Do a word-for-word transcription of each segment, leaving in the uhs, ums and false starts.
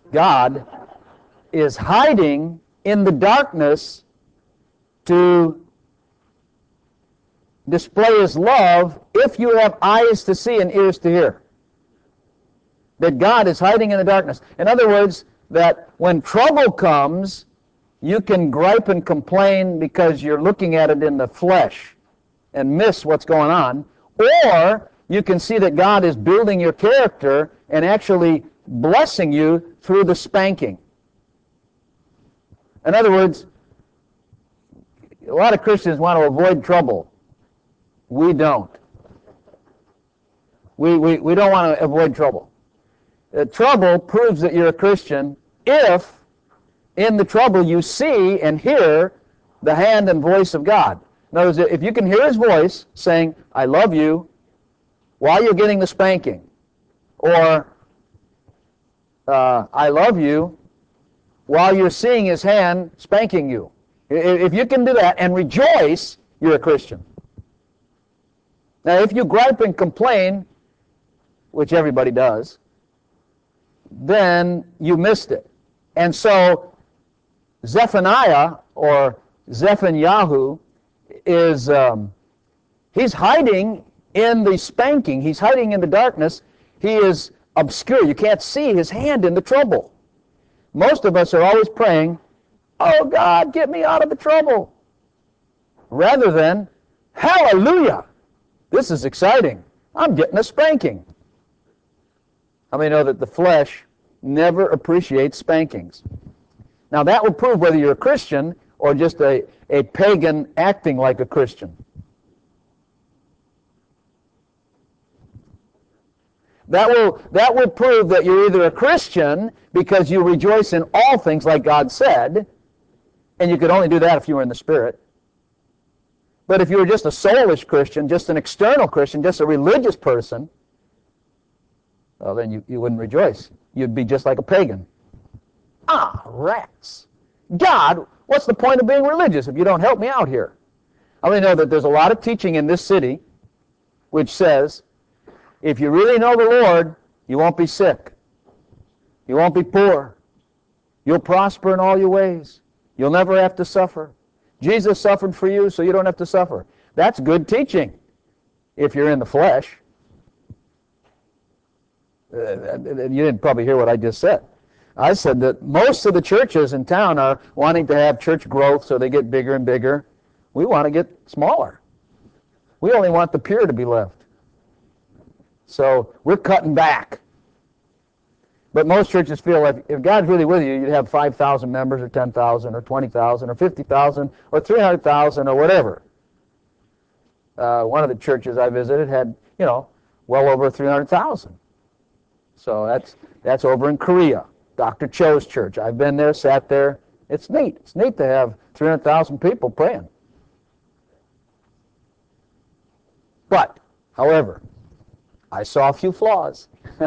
God is hiding in the darkness to display His love if you have eyes to see and ears to hear. That God is hiding in the darkness. In other words, that when trouble comes, you can gripe and complain because you're looking at it in the flesh and miss what's going on, or you can see that God is building your character and actually blessing you through the spanking. In other words, a lot of Christians want to avoid trouble. We don't. We, we, we don't want to avoid trouble. Uh, trouble proves that you're a Christian if in the trouble you see and hear the hand and voice of God. In other words, if you can hear His voice saying, I love you, while you're getting the spanking, or uh, I love you, while you're seeing His hand spanking you. If you can do that and rejoice, you're a Christian. Now, if you gripe and complain, which everybody does, then you missed it. And so, Zephaniah, or Zephaniah, is, um, he's hiding in the spanking. He's hiding in the darkness. He is obscure. You can't see His hand in the trouble. Most of us are always praying, oh God, get me out of the trouble. Rather than, hallelujah, this is exciting. I'm getting a spanking. How many know that the flesh never appreciates spankings? Now that will prove whether you're a Christian or just a, a pagan acting like a Christian. That will, that will prove that you're either a Christian because you rejoice in all things like God said, and you could only do that if you were in the Spirit. But if you were just a soulish Christian, just an external Christian, just a religious person, well, then you, you wouldn't rejoice. You'd be just like a pagan. Ah, rats. God, what's the point of being religious if you don't help me out here? I only know that there's a lot of teaching in this city which says, if you really know the Lord, you won't be sick. You won't be poor. You'll prosper in all your ways. You'll never have to suffer. Jesus suffered for you, so you don't have to suffer. That's good teaching if you're in the flesh. Uh, you didn't probably hear what I just said. I said that most of the churches in town are wanting to have church growth so they get bigger and bigger. We want to get smaller. We only want the pure to be left. So we're cutting back. But most churches feel like if God's really with you, you'd have five thousand members or ten thousand or twenty thousand or fifty thousand or three hundred thousand or whatever. Uh, one of the churches I visited had, you know, well over three hundred thousand. So that's that's over in Korea, Doctor Cho's church. I've been there, sat there. It's neat. It's neat to have three hundred thousand people praying. But, however, I saw a few flaws.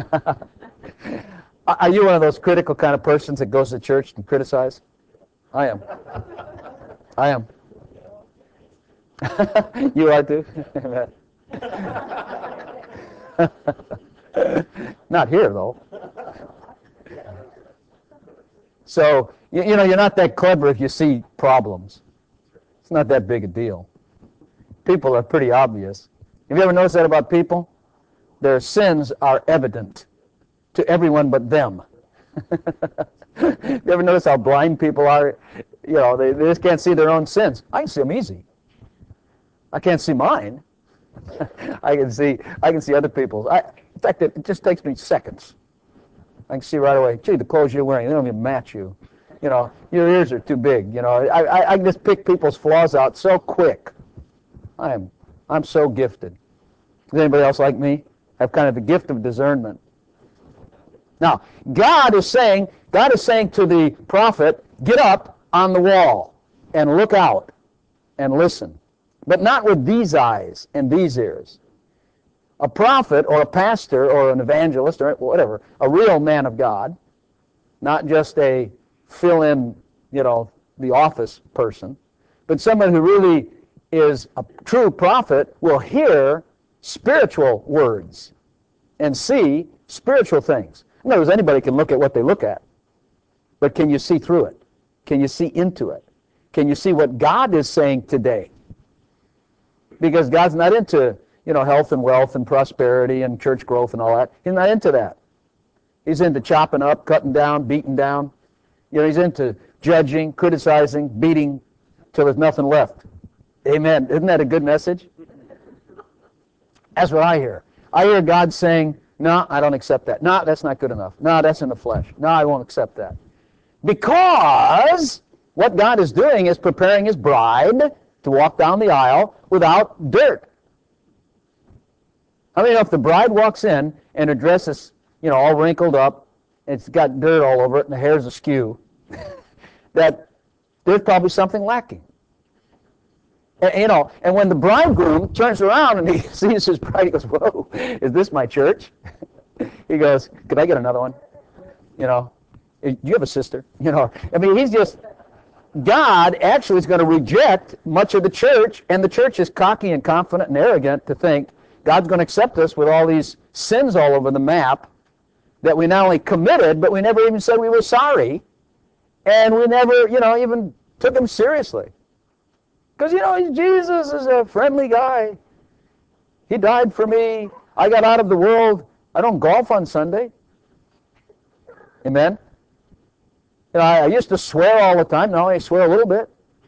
Are you one of those critical kind of persons that goes to church and criticize? I am. I am. You are too? Not here, though. So, you, you know, you're not that clever if you see problems. It's not that big a deal. People are pretty obvious. Have you ever noticed that about people? Their sins are evident to everyone but them. You ever notice how blind people are? You know, they, they just can't see their own sins. I can see them easy. I can't see mine. I can see I can see other people's. I, in fact, it, it just takes me seconds. I can see right away, gee, the clothes you're wearing, they don't even match you. You know, your ears are too big. You know, I, I, I can just pick people's flaws out so quick. I am, I'm so gifted. Is anybody else like me? I have kind of the gift of discernment. Now, God is saying, God is saying to the prophet, get up on the wall and look out and listen. But not with these eyes and these ears. A prophet or a pastor or an evangelist or whatever, a real man of God, not just a fill-in, you know, the office person, but someone who really is a true prophet will hear spiritual words and see spiritual things. In other words, anybody can look at what they look at. But can you see through it? Can you see into it? Can you see what God is saying today? Because God's not into, you know, health and wealth and prosperity and church growth and all that. He's not into that. He's into chopping up, cutting down, beating down. You know, he's into judging, criticizing, beating till there's nothing left. Amen. Isn't that a good message? That's what I hear. I hear God saying, no, I don't accept that. No, that's not good enough. No, that's in the flesh. No, I won't accept that. Because what God is doing is preparing His bride to walk down the aisle without dirt. I mean, if the bride walks in and her dress is, you know, all wrinkled up, and it's got dirt all over it, and the hair's askew, that there's probably something lacking. And, you know, and when the bridegroom turns around and he sees his bride, he goes, whoa, is this my church? He goes, could I get another one? You know, do you have a sister? You know, I mean, he's just, God actually is going to reject much of the church, and the church is cocky and confident and arrogant to think God's going to accept us with all these sins all over the map that we not only committed, but we never even said we were sorry, and we never, you know, even took Him seriously. Because, you know, Jesus is a friendly guy. He died for me. I got out of the world. I don't golf on Sunday. Amen? You know, I, I used to swear all the time. Now I swear a little bit.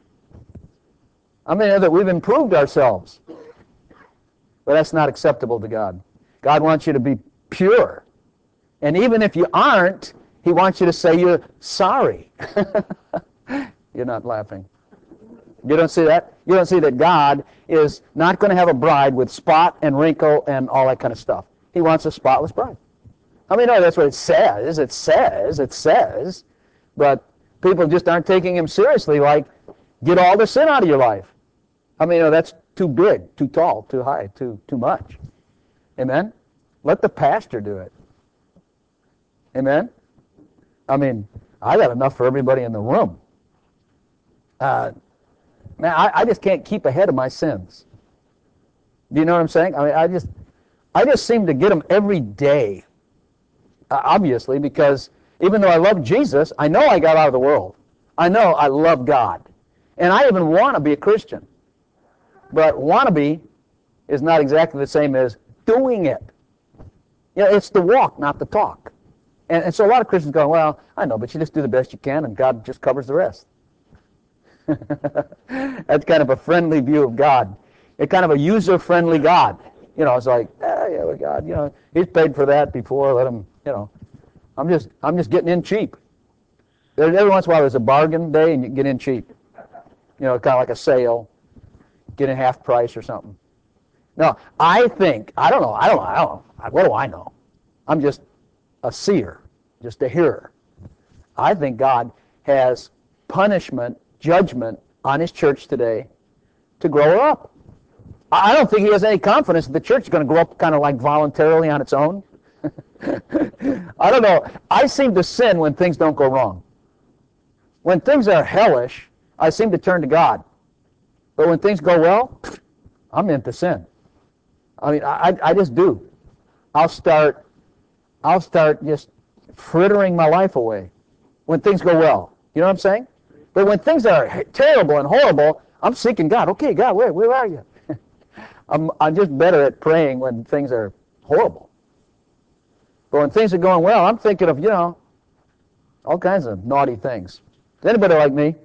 I mean that we've improved ourselves. But that's not acceptable to God. God wants you to be pure. And even if you aren't, He wants you to say you're sorry. You're not laughing. You don't see that? You don't see that God is not going to have a bride with spot and wrinkle and all that kind of stuff. He wants a spotless bride. I mean, no, that's what it says. It says, it says. But people just aren't taking Him seriously, like, get all the sin out of your life. I mean, no, that's too big, too tall, too high, too too much. Amen? Let the pastor do it. Amen? I mean, I got enough for everybody in the room. Uh, man, I, I just can't keep ahead of my sins. Do you know what I'm saying? I mean, I just, I just seem to get them every day. Uh, obviously, because even though I love Jesus, I know I got out of the world. I know I love God. And I even want to be a Christian. But wannabe is not exactly the same as doing it. You know, it's the walk, not the talk. And, and so a lot of Christians go, well, I know, but you just do the best you can, and God just covers the rest. That's kind of a friendly view of God. It's kind of a user-friendly God. You know, it's like, ah, yeah, well, God, you know, He's paid for that before. Let Him, you know, I'm just, I'm just getting in cheap. There, every once in a while, there's a bargain day, and you get in cheap. You know, kind of like a sale, get in half price or something. No, I think, I don't know, I don't know, I don't know. What do I know? I'm just a seer, just a hearer. I think God has punishment, judgment on His church today to grow her up. I don't think He has any confidence that the church is going to grow up kind of like voluntarily on its own. I don't know. I seem to sin when things don't go wrong. When things are hellish, I seem to turn to God. But when things go well, I'm into sin. I mean, I, I just do. I'll start, I'll start just frittering my life away when things go well. You know what I'm saying? But when things are terrible and horrible, I'm seeking God. Okay, God, where, where are you? I'm, I'm just better at praying when things are horrible. But when things are going well, I'm thinking of, you know, all kinds of naughty things. Is anybody like me?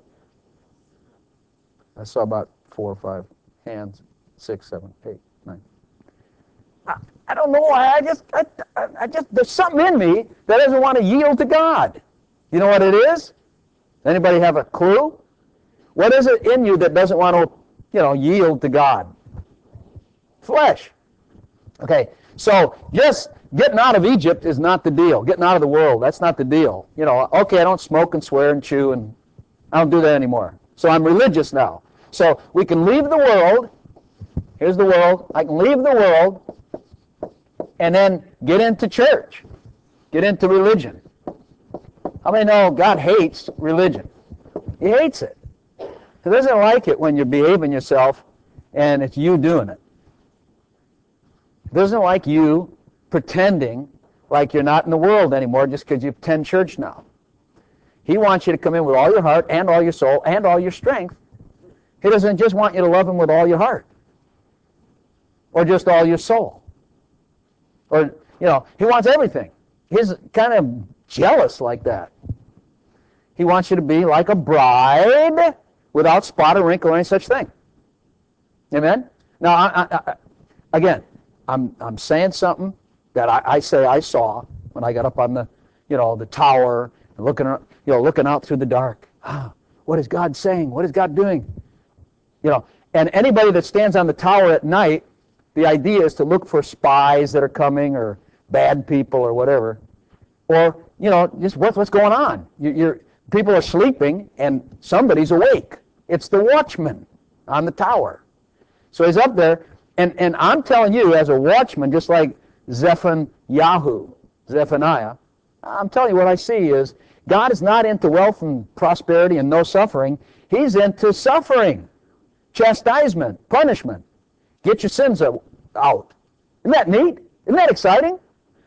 I saw about four or five hands, six, seven, eight, nine. I, I don't know why. I just, I, I just, there's something in me that doesn't want to yield to God. You know what it is? Anybody have a clue? What is it in you that doesn't want to, you know, yield to God? Flesh. Okay, so just getting out of Egypt is not the deal. Getting out of the world, that's not the deal. You know, okay, I don't smoke and swear and chew, and I don't do that anymore. So I'm religious now. So we can leave the world. Here's the world. I can leave the world and then get into church. Get into religion. How many know God hates religion? He hates it. He doesn't like it when you're behaving yourself and it's you doing it. He doesn't like you pretending like you're not in the world anymore just because you attend church now. He wants you to come in with all your heart and all your soul and all your strength. He doesn't just want you to love him with all your heart or just all your soul. Or, you know, he wants everything. He's kind of jealous like that. He wants you to be like a bride without spot or wrinkle or any such thing. Amen? Now, I, I, I, again, I'm I'm saying something that I, I say I saw when I got up on the, you know, the tower and looking, you know, looking out through the dark. Ah, what is God saying? What is God doing? You know, and anybody that stands on the tower at night, the idea is to look for spies that are coming or bad people or whatever, or you know, just what's what's going on. You, you're people are sleeping and somebody's awake. It's the watchman on the tower. So he's up there, and, and I'm telling you, as a watchman, just like Zephaniah, Zephaniah, I'm telling you what I see is God is not into wealth and prosperity and no suffering. He's into suffering, chastisement, punishment. Get your sins out. Isn't that neat? Isn't that exciting?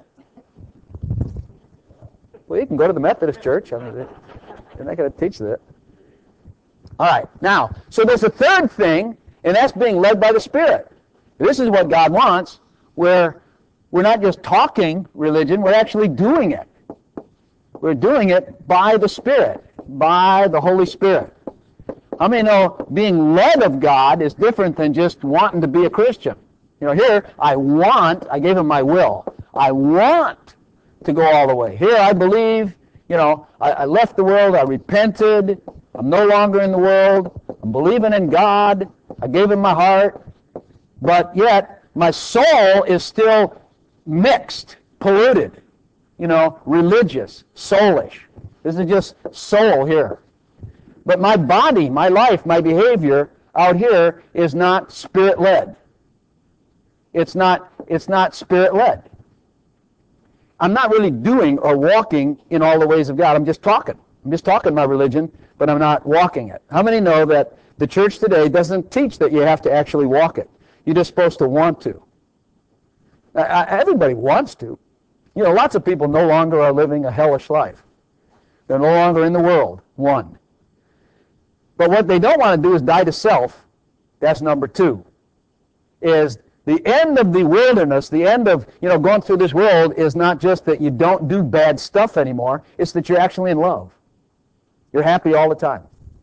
Well, you can go to the Methodist church. I mean, they're not going to teach that. All right. Now, so there's a third thing, and that's being led by the Spirit. This is what God wants, where we're not just talking religion, we're actually doing it. We're doing it by the Spirit, by the Holy Spirit. How many know being led of God is different than just wanting to be a Christian? You know, here, I want, I gave him my will. I want to go all the way. Here, I believe, you know, I, I left the world, I repented, I'm no longer in the world, I'm believing in God, I gave him my heart, but yet my soul is still mixed, polluted, you know, religious, soulish. This is just soul here. But my body, my life, my behavior out here is not Spirit-led. It's not, it's not Spirit-led. I'm not really doing or walking in all the ways of God. I'm just talking. I'm just talking my religion, but I'm not walking it. How many know that the church today doesn't teach that you have to actually walk it? You're just supposed to want to. Uh, everybody wants to. You know, lots of people no longer are living a hellish life. They're no longer in the world, one. But what they don't want to do is die to self. That's number two. Is the end of the wilderness, the end of, you know, going through this world is not just that you don't do bad stuff anymore. It's that you're actually in love. You're happy all the time.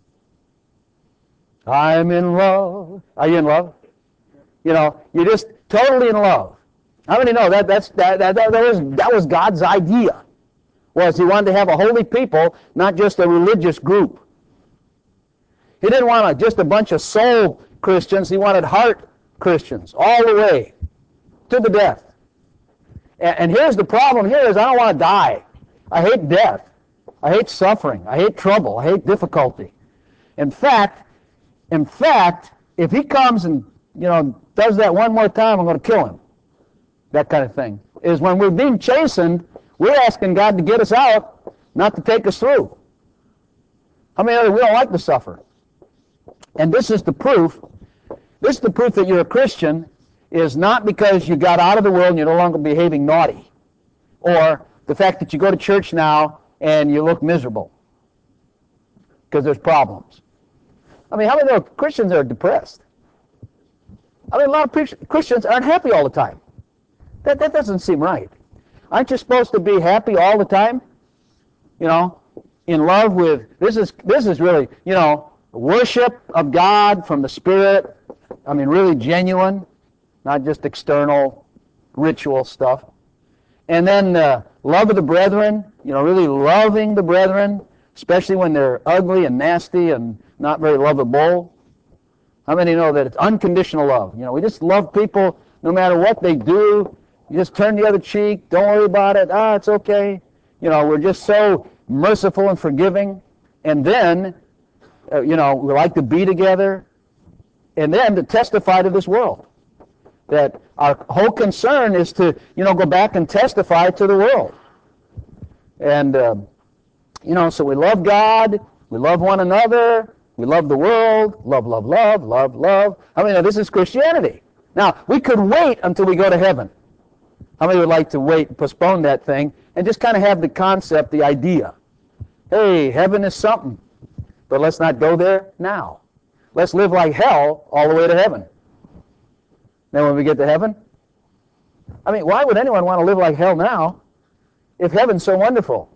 I'm in love. Are you in love? You know, you're just totally in love. How many know that that's that that, that, was, that was God's idea? Was he wanted to have a holy people, not just a religious group. He didn't want a, just a bunch of soul Christians. He wanted heart Christians all the way to the death. And, and here's the problem here is I don't want to die. I hate death. I hate suffering. I hate trouble. I hate difficulty. In fact, in fact, if he comes and, you know, does that one more time, I'm going to kill him. That kind of thing. Is when we're being chastened, we're asking God to get us out, not to take us through. How many of you, we don't like to suffer? And this is the proof. This is the proof that you're a Christian is not because you got out of the world and you're no longer behaving naughty, or the fact that you go to church now and you look miserable because there's problems. I mean, how many of Christians are depressed? I mean, a lot of Christians aren't happy all the time. That that doesn't seem right. Aren't you supposed to be happy all the time? You know, in love with, this is this is really, you know, worship of God from the Spirit. I mean, really genuine, not just external ritual stuff. And then uh, love of the brethren, you know, really loving the brethren, especially when they're ugly and nasty and not very lovable. How many know that it's unconditional love? You know, we just love people no matter what they do. You just turn the other cheek. Don't worry about it. Ah, it's okay. You know, we're just so merciful and forgiving. And then, uh, you know, we like to be together. And then to testify to this world. That our whole concern is to, you know, go back and testify to the world. And, uh, you know, so we love God. We love one another. We love the world. Love, love, love, love, love. I mean, this is Christianity. Now, we could wait until we go to heaven. How many would like to wait, postpone that thing, and just kind of have the concept, the idea? hey, heaven is something, but let's not go there now. Let's live like hell all the way to heaven. Then when we get to heaven, I mean, why would anyone want to live like hell now if heaven's so wonderful?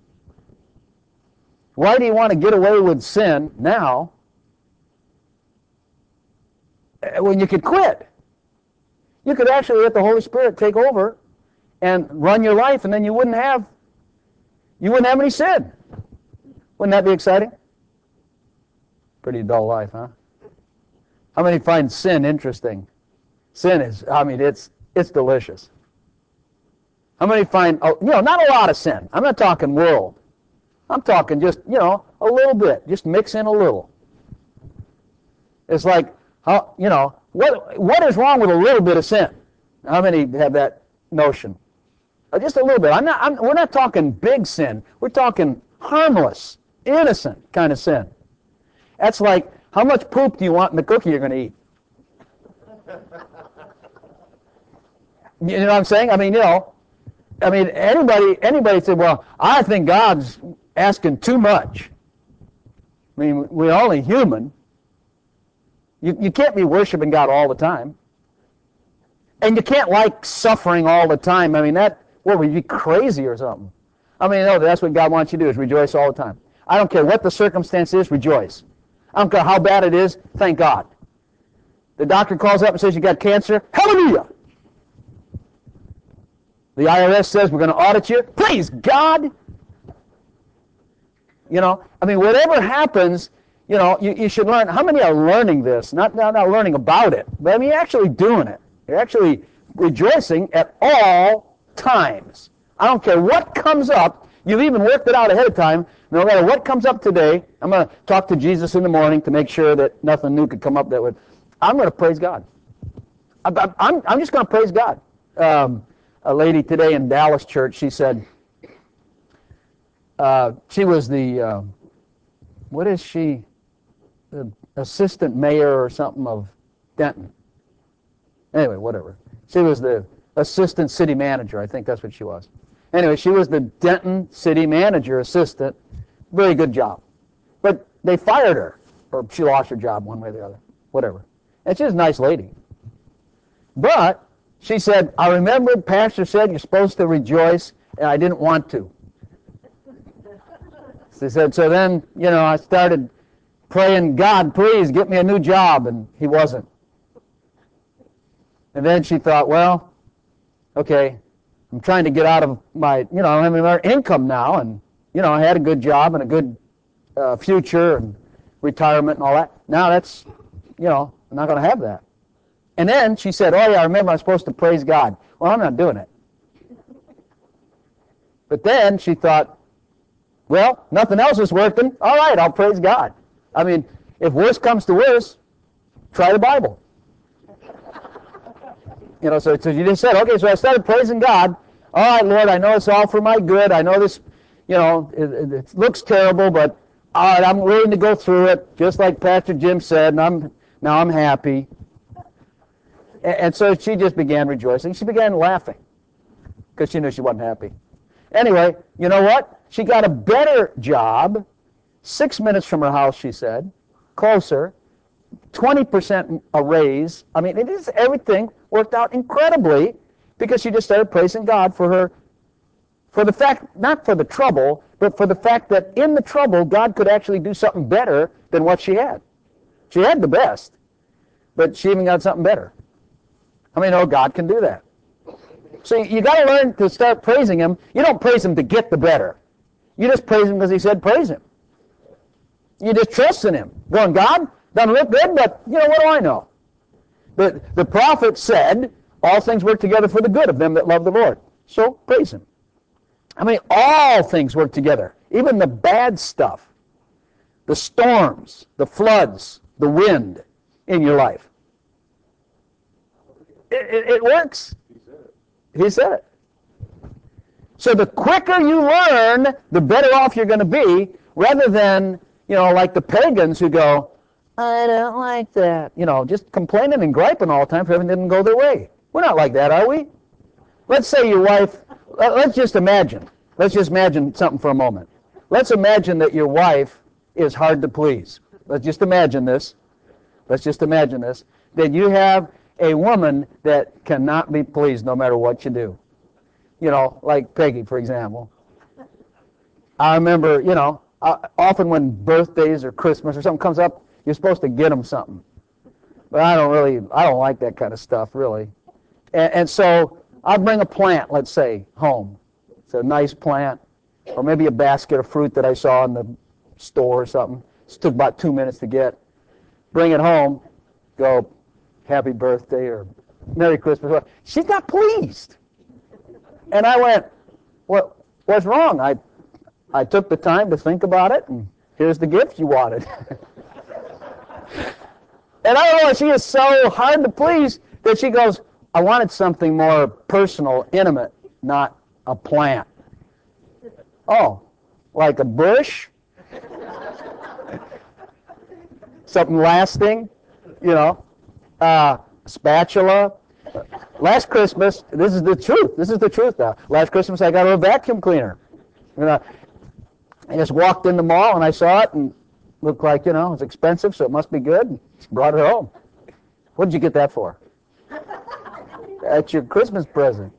Why do you want to get away with sin now when you could quit? You could actually let the Holy Spirit take over and run your life, and then you wouldn't have you wouldn't have any sin. Wouldn't that be exciting? Pretty dull life, huh? How many find sin interesting? Sin is, I mean, it's it's delicious. How many find, oh, you know, not a lot of sin. I'm not talking world. I'm talking just, you know, a little bit. Just mix in a little. It's like, how, you know, what what is wrong with a little bit of sin? How many have that notion? Uh, just a little bit. I'm not. I'm, we're not talking big sin. We're talking harmless, innocent kind of sin. That's like, how much poop do you want in the cookie you're going to eat? You know what I'm saying? I mean, you know, I mean, anybody, anybody said, well, I think God's asking too much. I mean, we're only human. You, you can't be worshiping God all the time. And you can't like suffering all the time. I mean, that, what, would you be crazy or something? I mean, no, that's what God wants you to do, is rejoice all the time. I don't care what the circumstance is, rejoice. I don't care how bad it is, thank God. The doctor calls up and says you got cancer, hallelujah. The I R S says we're going to audit you, praise God. You know, I mean, whatever happens, you know, you, you should learn. How many are learning this? Not, not, not learning about it, but I mean, you're actually doing it. You're actually rejoicing at all times. I don't care what comes up. You've even worked it out ahead of time. No matter what comes up today, I'm going to talk to Jesus in the morning to make sure that nothing new could come up that would. I'm going to praise God. I'm, I'm, I'm just going to praise God. Um, a lady today in Dallas church, she said, uh, she was the, uh, what is she, the assistant mayor or something of Denton. Anyway, whatever. She was the assistant city manager. I think that's what she was. Anyway, she was the Denton city manager assistant. Very good job. But they fired her, or she lost her job one way or the other. Whatever. And she's a nice lady. But she said, I remembered Pastor said you're supposed to rejoice, and I didn't want to. She said, so then, you know, I started praying, God, please get me a new job, and he wasn't. And then she thought, well, okay, I'm trying to get out of my, you know, I'm having more income now, and, you know, I had a good job and a good uh, future and retirement and all that. Now that's, you know, I'm not going to have that. And then she said, oh, yeah, I remember I'm supposed to praise God. Well, I'm not doing it. But then she thought, well, nothing else is working. All right, I'll praise God. I mean, if worse comes to worse, try the Bible. You know, so, so you just said, okay, so I started praising God. All right, Lord, I know it's all for my good. I know this, you know, it, it, it looks terrible, but all right, I'm willing to go through it, just like Pastor Jim said, and I'm now I'm happy. And, and so she just began rejoicing. She began laughing because she knew she wasn't happy. Anyway, you know what? She got a better job, six minutes from her house, she said, closer, twenty percent a raise. I mean, it is everything worked out incredibly because she just started praising God for her, for the fact, not for the trouble, but for the fact that in the trouble, God could actually do something better than what she had. She had the best, but she even got something better. I mean, oh, God can do that. So you got to learn to start praising Him. You don't praise Him to get the better. You just praise Him because He said praise Him. You just trust in Him. Going, God, doesn't look good, but, you know, what do I know? The, the prophet said, all things work together for the good of them that love the Lord. So praise Him. I mean, all things work together. Even the bad stuff. The storms, the floods, the wind in your life. It, it, it works. He said it. So the quicker you learn, the better off you're going to be, rather than, you know, like the pagans who go, I don't like that. You know, just complaining and griping all the time for everything didn't go their way. We're not like that, are we? Let's say your wife, let's just imagine. Let's just imagine something for a moment. let's imagine that your wife is hard to please. Let's just imagine this. Let's just imagine this. That you have a woman that cannot be pleased no matter what you do. You know, like Peggy, for example. I remember, you know, uh, often when birthdays or Christmas or something comes up, you're supposed to get them something. But I don't really, I don't like that kind of stuff, really. And, and so I bring a plant, let's say, home. It's a nice plant, or maybe a basket of fruit that I saw in the store or something. It took about two minutes to get. Bring it home, go, happy birthday or Merry Christmas. She's not pleased. And I went, what, what's wrong? I, I took the time to think about it, and here's the gift you wanted. And I don't know, she is so hard to please that she goes, I wanted something more personal, intimate, not a plant. Oh, like a bush? Something lasting, you know, uh, spatula. Last Christmas, this is the truth. This is the truth now. Last Christmas, I got her a vacuum cleaner. You know, I just walked in the mall and I saw it and looked like, you know, it's expensive, so it must be good. Brought it home. What did you get that for? That's your Christmas present.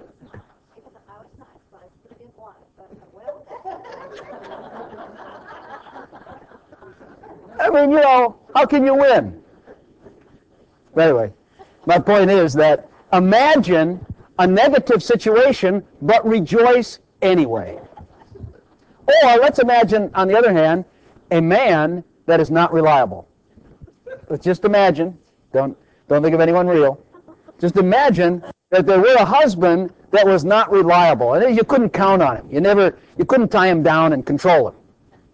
I mean, you know, how can you win? But anyway, my point is that imagine a negative situation, but rejoice anyway. Or let's imagine, on the other hand, a man that is not reliable. Let's just imagine, don't, don't think of anyone real, just imagine that there were a husband that was not reliable, and you couldn't count on him. You never, you couldn't tie him down and control him.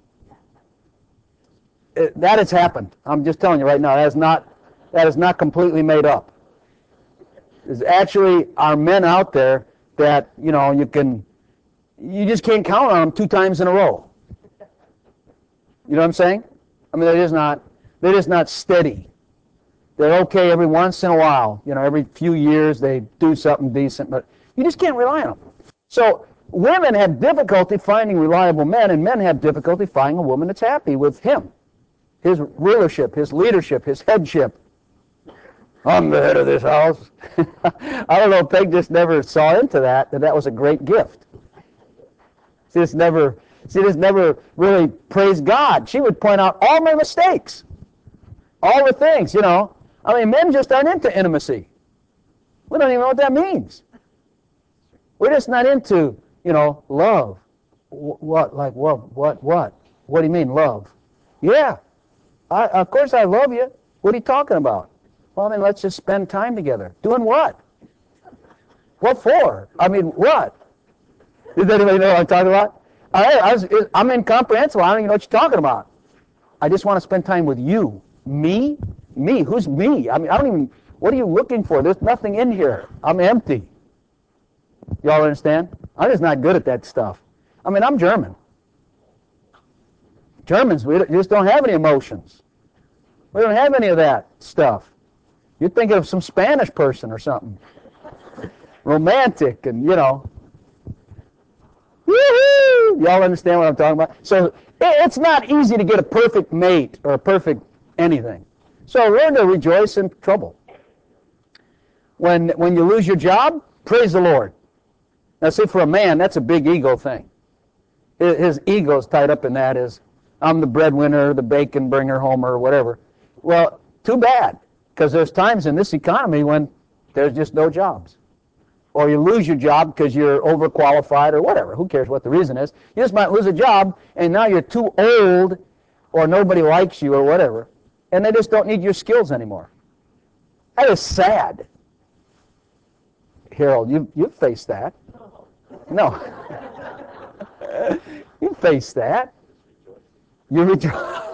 It, that has happened. I'm just telling you right now, that is not, that is not completely made up. There's actually are men out there that, you know, you can, you just can't count on them two times in a row. You know what I'm saying? I mean, they're just not, they're just not steady. They're okay every once in a while. You know, every few years they do something decent, but you just can't rely on them. So women have difficulty finding reliable men, and men have difficulty finding a woman that's happy with him, his rulership, his leadership, his headship. I'm the head of this house. I don't know, Peg just never saw into that, that that was a great gift. She just never, she just never really praised God. She would point out all my mistakes, all the things, you know. I mean, men just aren't into intimacy. We don't even know what that means. We're just not into, you know, love. What, like, what, what, what? What do you mean, love? Yeah, I, of course I love you. What are you talking about? Well, then let's just spend time together. Doing what? What for? I mean, what? Does anybody know what I'm talking about? I, I was, I'm incomprehensible. I don't even know what you're talking about. I just want to spend time with you. Me? Me? Who's me? I mean, I don't even, what are you looking for? There's nothing in here. I'm empty. Y'all understand? I'm just not good at that stuff. I mean, I'm German. Germans, we just don't have any emotions. We don't have any of that stuff. You're thinking of some Spanish person or something. Romantic and, you know. Woo-hoo! Y'all understand what I'm talking about? So it's not easy to get a perfect mate or a perfect anything. So learn to rejoice in trouble. When, when you lose your job, praise the Lord. Now see, for a man, that's a big ego thing. His, his ego's tied up in that is, I'm the breadwinner, the bacon bringer, homer, or whatever. Well, too bad, because there's times in this economy when there's just no jobs. Or you lose your job because you're overqualified or whatever. Who cares what the reason is? You just might lose a job, and now you're too old, or nobody likes you, or whatever, and they just don't need your skills anymore. That is sad. Harold, you, you've faced that. No. You faced that. You rejoice.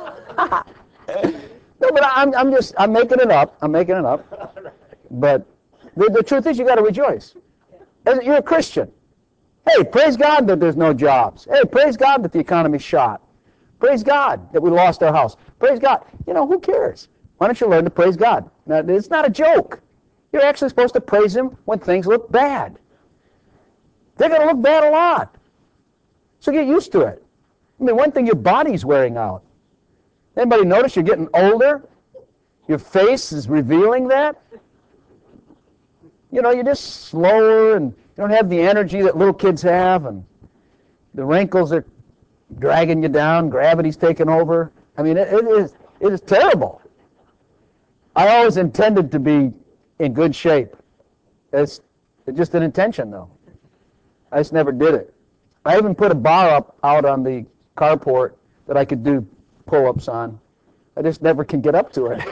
No, but I'm, I'm just, I'm making it up. I'm making it up. But the, the truth is you got to rejoice. You're a Christian. Hey, praise God that there's no jobs. Hey, praise God that the economy's shot. Praise God that we lost our house. Praise God. You know, who cares? Why don't you learn to praise God? Now, it's not a joke. You're actually supposed to praise Him when things look bad. They're going to look bad a lot. So get used to it. I mean, one thing, your body's wearing out. Anybody notice you're getting older? Your face is revealing that. You know, you're just slower, and you don't have the energy that little kids have, and the wrinkles are dragging you down, gravity's taking over. I mean, it, it is it is terrible. I always intended to be in good shape. It's, it's just an intention, though. I just never did it. I even put a bar up out on the carport that I could do pull-ups on. I just never can get up to it.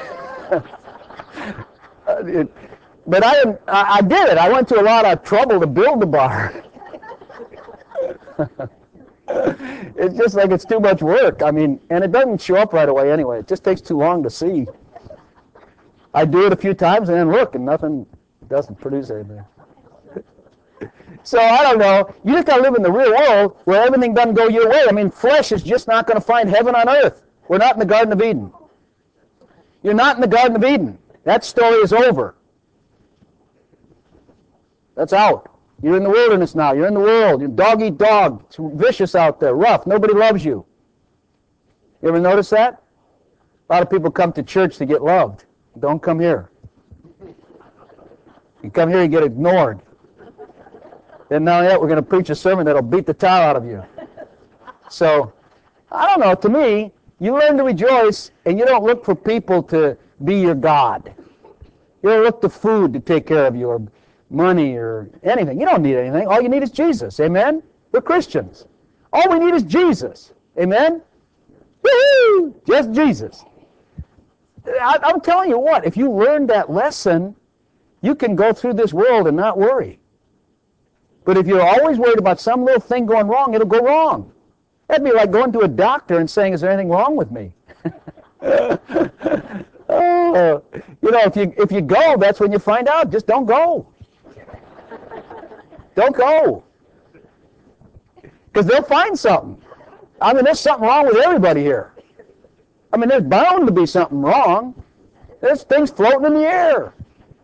it but I, I I did it. I went to a lot of trouble to build the bar. It's just like it's too much work. I mean, and it doesn't show up right away anyway. It just takes too long to see. I do it a few times and then look, and nothing doesn't produce anything. So I don't know. You just got to live in the real world where everything doesn't go your way. I mean, flesh is just not going to find heaven on earth. We're not in the Garden of Eden. You're not in the Garden of Eden. That story is over. That's out. You're in the wilderness now. You're in the world. You're dog eat dog. It's vicious out there, rough. Nobody loves you. You ever notice that? A lot of people come to church to get loved. Don't come here. You come here, you get ignored. And now that we're going to preach a sermon that'll beat the tar out of you. So, I don't know. To me, you learn to rejoice, and you don't look for people to be your God. You don't look to food to take care of you, or money, or anything. You don't need anything. All you need is Jesus. Amen? We're Christians. All we need is Jesus. Amen? Woo-hoo! Just Jesus. I, I'm telling you what, if you learn that lesson, you can go through this world and not worry. But if you're always worried about some little thing going wrong, it'll go wrong. That'd be like going to a doctor and saying, is there anything wrong with me? Oh, you know, if you if you go, that's when you find out. Just don't go. Don't go. Because they'll find something. I mean, there's something wrong with everybody here. I mean, there's bound to be something wrong. There's things floating in the air.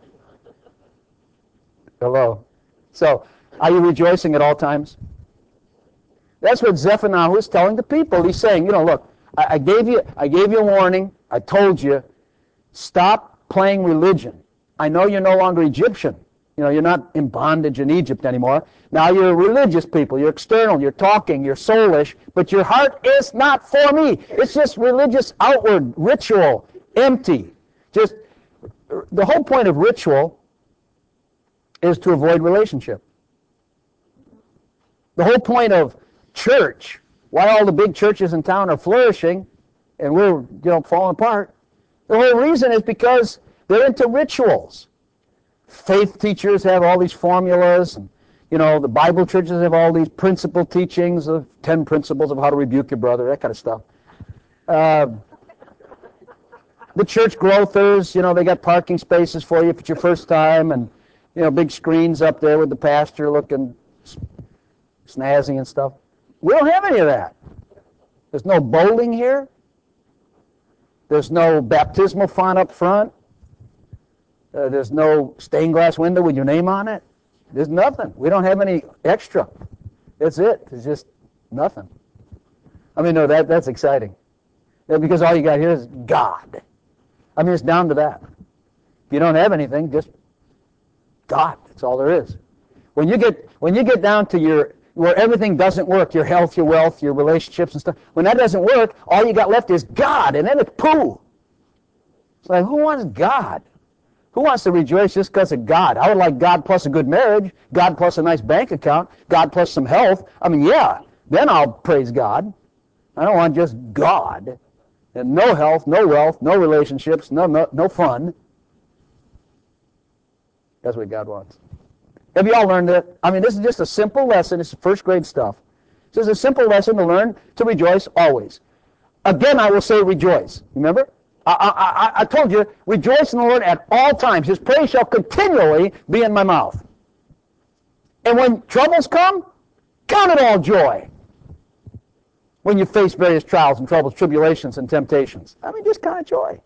Hello. So, are you rejoicing at all times? That's what Zephaniah was telling the people. He's saying, you know, look, I, I gave you, I gave you a warning. I told you, stop playing religion. I know you're no longer Egyptian. You know, you're not in bondage in Egypt anymore. Now you're religious people. You're external. You're talking. You're soulish. But your heart is not for me. It's just religious outward ritual, empty. Just the whole point of ritual is to avoid relationship. The whole point of church, why all the big churches in town are flourishing and we're, you know, falling apart, the whole reason is because they're into rituals. Faith teachers have all these formulas, and, you know, the Bible churches have all these principle teachings of ten principles of how to rebuke your brother, that kind of stuff. Uh, the church growthers, you know, they got parking spaces for you if it's your first time, and, you know, big screens up there with the pastor looking snazzy and stuff. We don't have any of that. There's no bowling here. There's no baptismal font up front. Uh, there's no stained glass window with your name on it. There's nothing. We don't have any extra. That's it. It's just nothing. I mean, no, that that's exciting. Yeah, because all you got here is God. I mean, it's down to that. If you don't have anything, just God. That's all there is. When you get when you get down to your where everything doesn't work, your health, your wealth, your relationships and stuff, when that doesn't work, all you got left is God, and then it's poo. It's like, who wants God? Who wants to rejoice just because of God? I would like God plus a good marriage, God plus a nice bank account, God plus some health. I mean, yeah, then I'll praise God. I don't want just God. And no health, no wealth, no relationships, no, no, no fun. That's what God wants. Have you all learned that? I mean, this is just a simple lesson. It's first grade stuff. This is a simple lesson to learn to rejoice always. Again, I will say rejoice. Remember? I, I, I, I told you, rejoice in the Lord at all times. His praise shall continually be in my mouth. And when troubles come, count it all joy. When you face various trials and troubles, tribulations and temptations. I mean, just count it joy.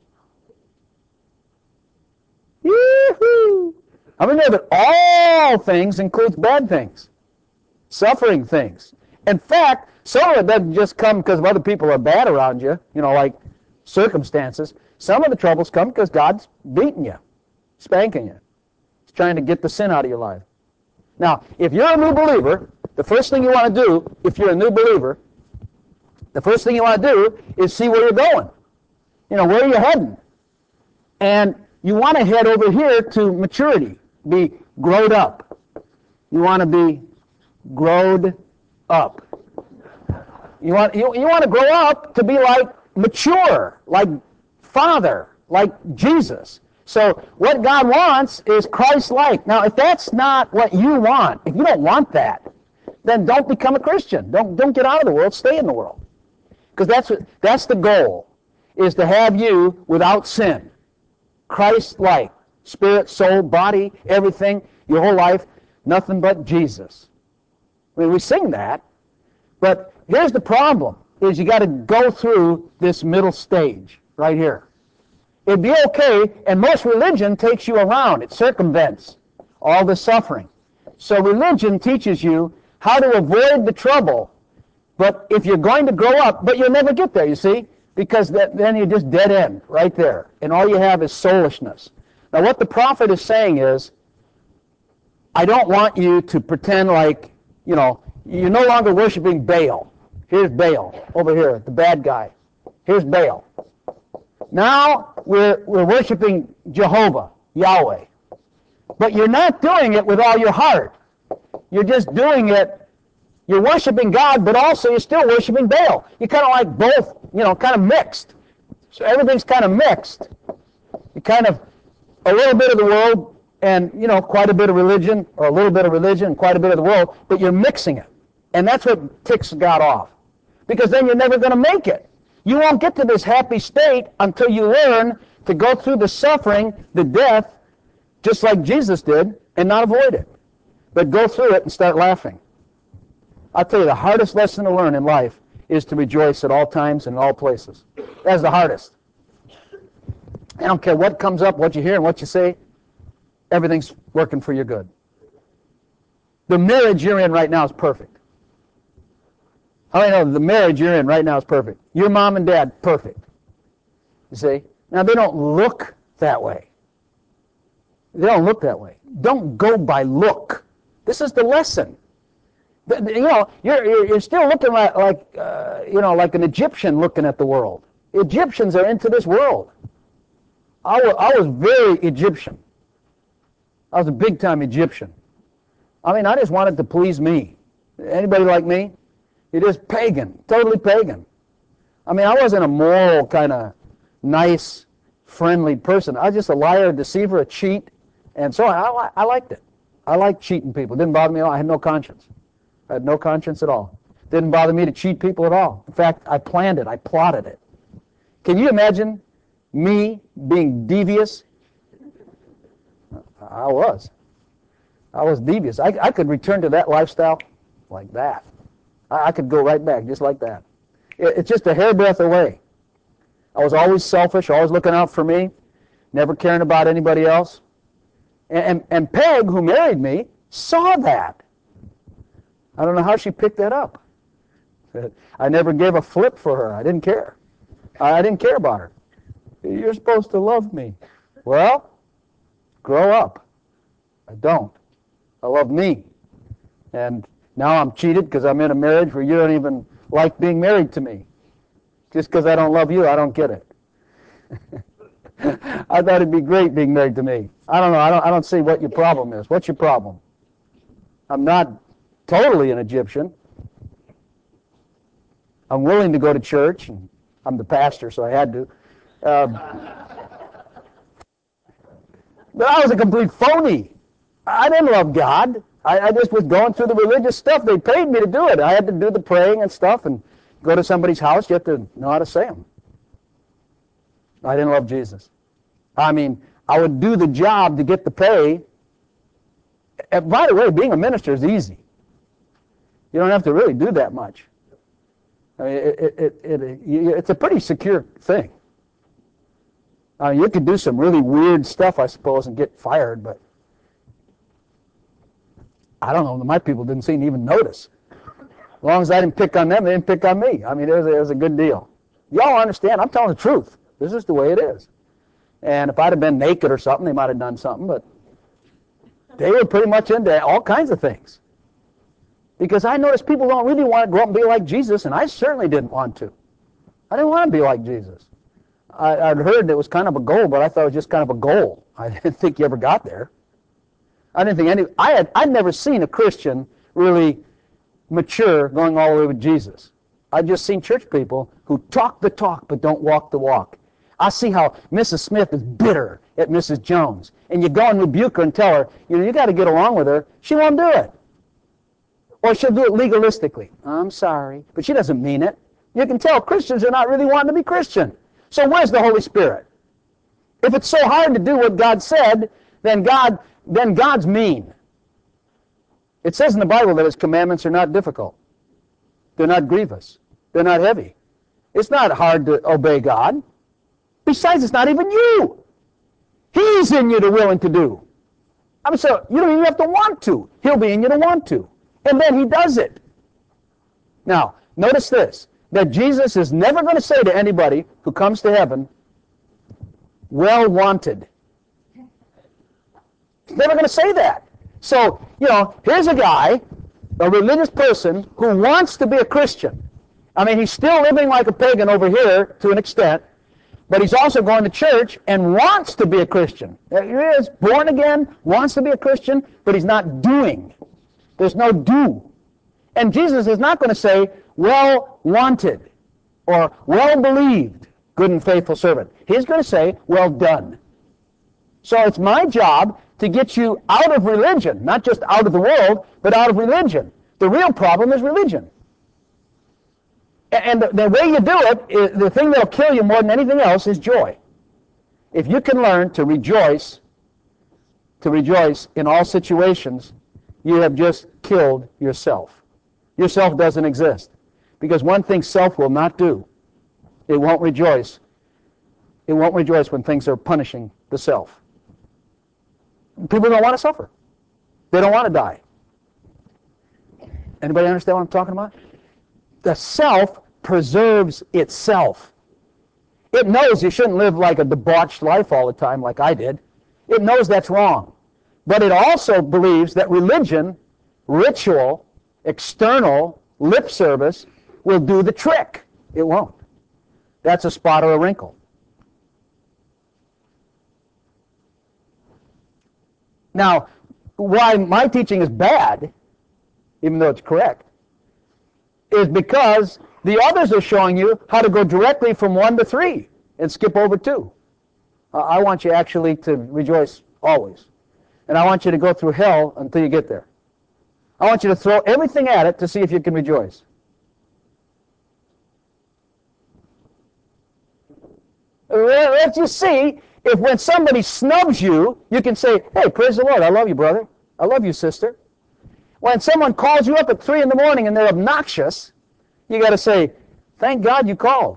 Yoo-hoo! I mean, know that all things includes bad things, suffering things, In fact, some of it doesn't just come because of other people are bad around you, you know, like circumstances. Some of the troubles come because God's beating you, spanking you. He's trying to get the sin out of your life. Now, if you're a new believer, the first thing you want to do, if you're a new believer, the first thing you want to do is see where you're going. You know, where are you heading? And you want to head over here to maturity, be growed up. You want to be growed up. You want, you, you want to grow up to be like mature, like Father, like Jesus. So what God wants is Christ-like. Now, if that's not what you want, if you don't want that, then don't become a Christian. Don't, don't get out of the world. Stay in the world. Because that's, what, that's the goal, is to have you without sin. Christ-like. Spirit, soul, body, everything, your whole life, nothing but Jesus. I mean, we sing that, but here's the problem, is you got to go through this middle stage right here. It'd be okay, and most religion takes you around. It circumvents all the suffering. So religion teaches you how to avoid the trouble. But if you're going to grow up, but you'll never get there, you see, because that, then you just dead end right there, and all you have is soulishness. Now what the prophet is saying is, I don't want you to pretend like, you know, you're no longer worshiping Baal. Here's Baal over here, the bad guy. Here's Baal. Now we're, we're worshiping Jehovah, Yahweh. But you're not doing it with all your heart. You're just doing it, you're worshiping God, but also you're still worshiping Baal. You're kind of like both, you know, kind of mixed. So everything's kind of mixed. You kind of, a little bit of the world and, you know, quite a bit of religion, or a little bit of religion and quite a bit of the world, but you're mixing it. And that's what ticks God off. Because then you're never going to make it. You won't get to this happy state until you learn to go through the suffering, the death, just like Jesus did, and not avoid it. But go through it and start laughing. I'll tell you, the hardest lesson to learn in life is to rejoice at all times and in all places. That's the hardest. I don't care what comes up, what you hear and what you say, everything's working for your good. The marriage you're in right now is perfect. How do you know the marriage you're in right now is perfect? Your mom and dad, perfect. You see? Now, they don't look that way. They don't look that way. Don't go by look. This is the lesson. The, the, you know, you're, you're, you're still looking like, like uh, you know, like an Egyptian looking at the world. Egyptians are into this world. I was, I was very Egyptian. I was a big-time Egyptian. I mean, I just wanted to please me. Anybody like me? You're just pagan, totally pagan. I mean, I wasn't a moral kind of nice, friendly person. I was just a liar, a deceiver, a cheat, and so I, I liked it. I liked cheating people. It didn't bother me at all. I had no conscience. I had no conscience at all. It didn't bother me to cheat people at all. In fact, I planned it. I plotted it. Can you imagine me being devious? I was. I was devious. I, I could return to that lifestyle like that. I, I could go right back just like that. It, it's just a hairbreadth away. I was always selfish, always looking out for me, never caring about anybody else. And, and, and Peg, who married me, saw that. I don't know how she picked that up. I never gave a flip for her. I didn't care. I, I didn't care about her. You're supposed to love me. Well, grow up. I don't. I love me. And now I'm cheated because I'm in a marriage where you don't even like being married to me. Just because I don't love you, I don't get it. I thought it'd be great being married to me. I don't know. I don't, I don't see what your problem is. What's your problem? I'm not totally an Egyptian. I'm willing to go to church. And I'm the pastor, so I had to. Um, but I was a complete phony. I didn't love God. I, I just was going through the religious stuff. They paid me to do it. I had to do the praying and stuff and go to somebody's house. You have to know how to say them. I didn't love Jesus. I mean, I would do the job to get the pay. And by the way, being a minister is easy. You don't have to really do that much. I mean, it, it, it, it, it's a pretty secure thing. I mean, you could do some really weird stuff, I suppose, and get fired, but I don't know. My people didn't seem to even notice. As long as I didn't pick on them, they didn't pick on me. I mean, it was, it was a good deal. Y'all understand, I'm telling the truth. This is the way it is. And if I'd have been naked or something, they might have done something, but they were pretty much into all kinds of things. Because I noticed people don't really want to grow up and be like Jesus, and I certainly didn't want to. I didn't want to be like Jesus. I, I'd heard it was kind of a goal, but I thought it was just kind of a goal. I didn't think you ever got there. I didn't think any. I had. I'd never seen a Christian really mature going all the way with Jesus. I've just seen church people who talk the talk but don't walk the walk. I see how Missus Smith is bitter at Missus Jones, and you go and rebuke her and tell her, you know, you got to get along with her. She won't do it, or she'll do it legalistically. I'm sorry, but she doesn't mean it. You can tell Christians are not really wanting to be Christian. So where's the Holy Spirit? If it's so hard to do what God said, then God, then God's mean. It says in the Bible that His commandments are not difficult. They're not grievous. They're not heavy. It's not hard to obey God. Besides, it's not even you. He's in you to will and to do. I mean, so you don't even have to want to. He'll be in you to want to. And then He does it. Now, notice this, that Jesus is never going to say to anybody who comes to heaven, well wanted. He's never going to say that. So, you know, here's a guy, a religious person, who wants to be a Christian. I mean, he's still living like a pagan over here to an extent, but he's also going to church and wants to be a Christian. He is born again, wants to be a Christian, but he's not doing. There's no do. And Jesus is not going to say, well wanted, or well believed, good and faithful servant. He's going to say, well done. So it's my job to get you out of religion, not just out of the world, but out of religion. The real problem is religion. And the, the way you do it, is, the thing that will kill you more than anything else is joy. If you can learn to rejoice, to rejoice in all situations, you have just killed yourself. Yourself doesn't exist. Because one thing self will not do, it won't rejoice. It won't rejoice when things are punishing the self. People don't want to suffer. They don't want to die. Anybody understand what I'm talking about? The self preserves itself. It knows you shouldn't live like a debauched life all the time like I did. It knows that's wrong. But it also believes that religion, ritual, external, lip service will do the trick. It won't. That's a spot or a wrinkle. Now, why my teaching is bad, even though it's correct, is because the others are showing you how to go directly from one to three and skip over two. Uh, I want you actually to rejoice always. And I want you to go through hell until you get there. I want you to throw everything at it to see if you can rejoice. Let's just see if when somebody snubs you, you can say, hey, praise the Lord, I love you, brother. I love you, sister. When someone calls you up at three in the morning and they're obnoxious, you got to say, thank God you called.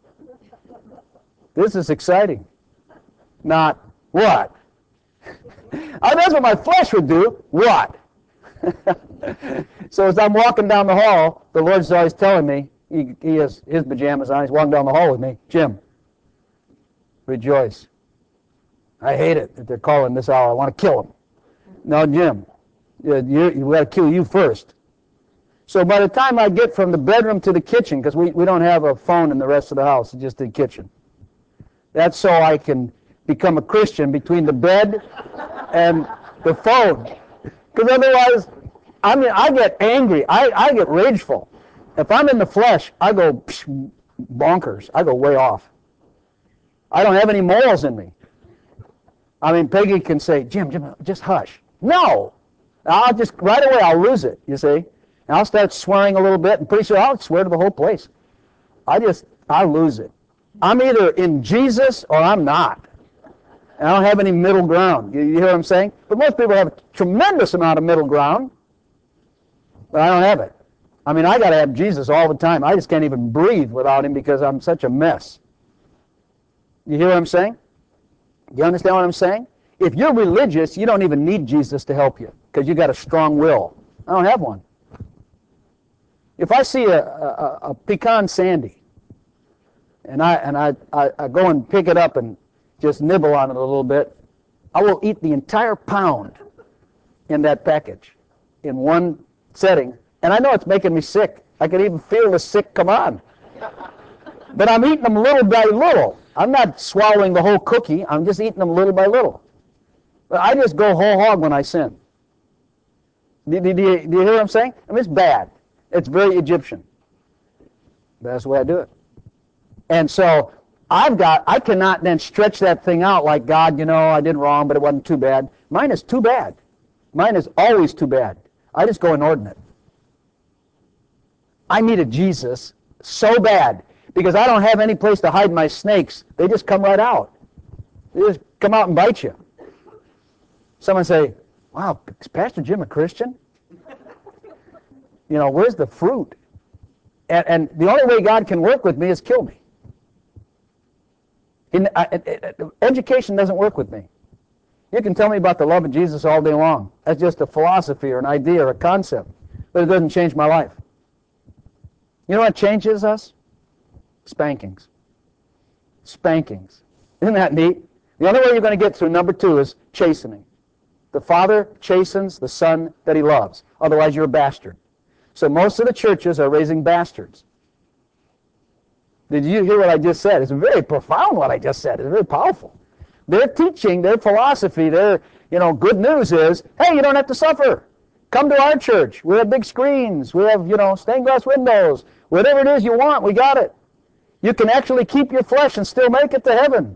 This is exciting. Not, what? Oh, that's what my flesh would do. What? So as I'm walking down the hall, the Lord's always telling me, he, he has his pajamas on, he's walking down the hall with me, Jim, rejoice. I hate it that they're calling this hour. I want to kill him. No, Jim, you, you, you got to kill you first. So by the time I get from the bedroom to the kitchen, because we, we don't have a phone in the rest of the house, it's just the kitchen. That's so I can become a Christian between the bed and the phone. Because otherwise, I mean, I get angry. I, I get rageful. If I'm in the flesh, I go psh, bonkers. I go way off. I don't have any morals in me. I mean, Peggy can say, Jim, Jim, just hush. No. I'll just, right away, I'll lose it, you see. And I'll start swearing a little bit, and pretty soon I'll swear to the whole place. I just, I lose it. I'm either in Jesus or I'm not. And I don't have any middle ground. You, you hear what I'm saying? But most people have a tremendous amount of middle ground. But I don't have it. I mean, I got to have Jesus all the time. I just can't even breathe without him because I'm such a mess. You hear what I'm saying? You understand what I'm saying? If you're religious, you don't even need Jesus to help you because you got a strong will. I don't have one. If I see a, a, a pecan sandy, and I and I, I, I go and pick it up and just nibble on it a little bit, I will eat the entire pound in that package in one setting. And I know it's making me sick. I can even feel the sick come on. But I'm eating them little by little. I'm not swallowing the whole cookie. I'm just eating them little by little. But I just go whole hog when I sin. Do, do, do, you, do you hear what I'm saying? I mean, it's bad. It's very Egyptian. But that's the way I do it. And so I've got, I cannot then stretch that thing out like, God, you know, I did wrong, but it wasn't too bad. Mine is too bad. Mine is always too bad. I just go inordinate. I needed Jesus so bad because I don't have any place to hide my snakes. They just come right out. They just come out and bite you. Someone say, wow, is Pastor Jim a Christian? You know, where's the fruit? And, and the only way God can work with me is kill me. In, I, I, I, education doesn't work with me. You can tell me about the love of Jesus all day long. That's just a philosophy or an idea or a concept. But it doesn't change my life. You know what changes us? Spankings. Spankings. Isn't that neat? The only way you're going to get through number two is chastening. The Father chastens the Son that He loves. Otherwise, you're a bastard. So most of the churches are raising bastards. Did you hear what I just said? It's very profound what I just said. It's very powerful. Their teaching, their philosophy, their, you know, good news is, hey, you don't have to suffer. Come to our church. We have big screens. We have, you know, stained glass windows. Whatever it is you want, we got it. You can actually keep your flesh and still make it to heaven.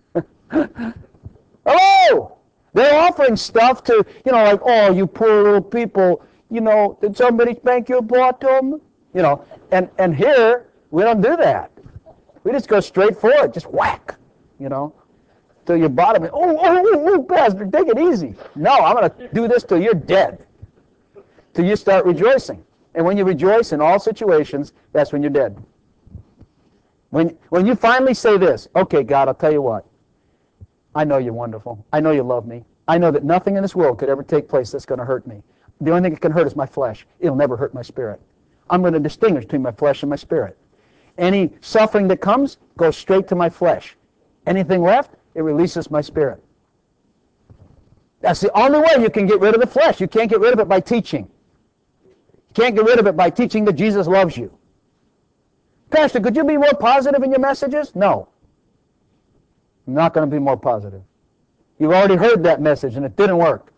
Hello! They're offering stuff to, you know, like, oh, you poor little people, you know, did somebody spank your bottom? You know, and, and here, we don't do that. We just go straight for it, just whack, you know, till your bottom, oh, oh, oh, oh, Pastor, take it easy. No, I'm going to do this till you're dead, till you start rejoicing. And when you rejoice in all situations, that's when you're dead. When, when you finally say this, okay, God, I'll tell you what. I know you're wonderful. I know you love me. I know that nothing in this world could ever take place that's going to hurt me. The only thing that can hurt is my flesh. It'll never hurt my spirit. I'm going to distinguish between my flesh and my spirit. Any suffering that comes goes straight to my flesh. Anything left, it releases my spirit. That's the only way you can get rid of the flesh. You can't get rid of it by teaching. You can't get rid of it by teaching that Jesus loves you. Pastor, could you be more positive in your messages? No. I'm not going to be more positive. You've already heard that message and it didn't work.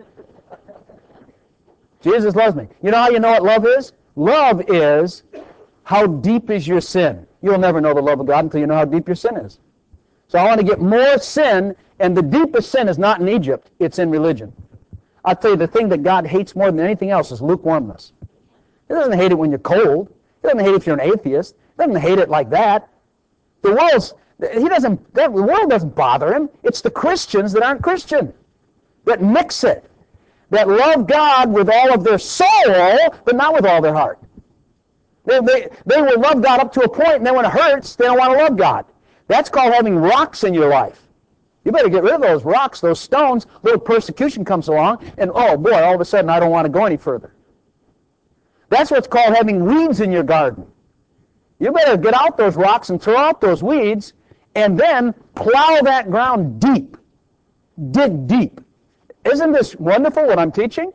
Jesus loves me. You know how you know what love is? Love is how deep is your sin. You'll never know the love of God until you know how deep your sin is. So I want to get more sin, and the deepest sin is not in Egypt, it's in religion. I'll tell you, the thing that God hates more than anything else is lukewarmness. He doesn't hate it when you're cold. He doesn't hate it if you're an atheist. He doesn't hate it like that. The world's, he doesn't, the world doesn't bother him. It's the Christians that aren't Christian, that mix it, that love God with all of their soul, but not with all their heart. They, they, they will love God up to a point, and then when it hurts, they don't want to love God. That's called having rocks in your life. You better get rid of those rocks, those stones. A little persecution comes along, and oh boy, all of a sudden I don't want to go any further. That's what's called having weeds in your garden. You better get out those rocks and throw out those weeds, and then plow that ground deep. Dig deep. Isn't this wonderful what I'm teaching?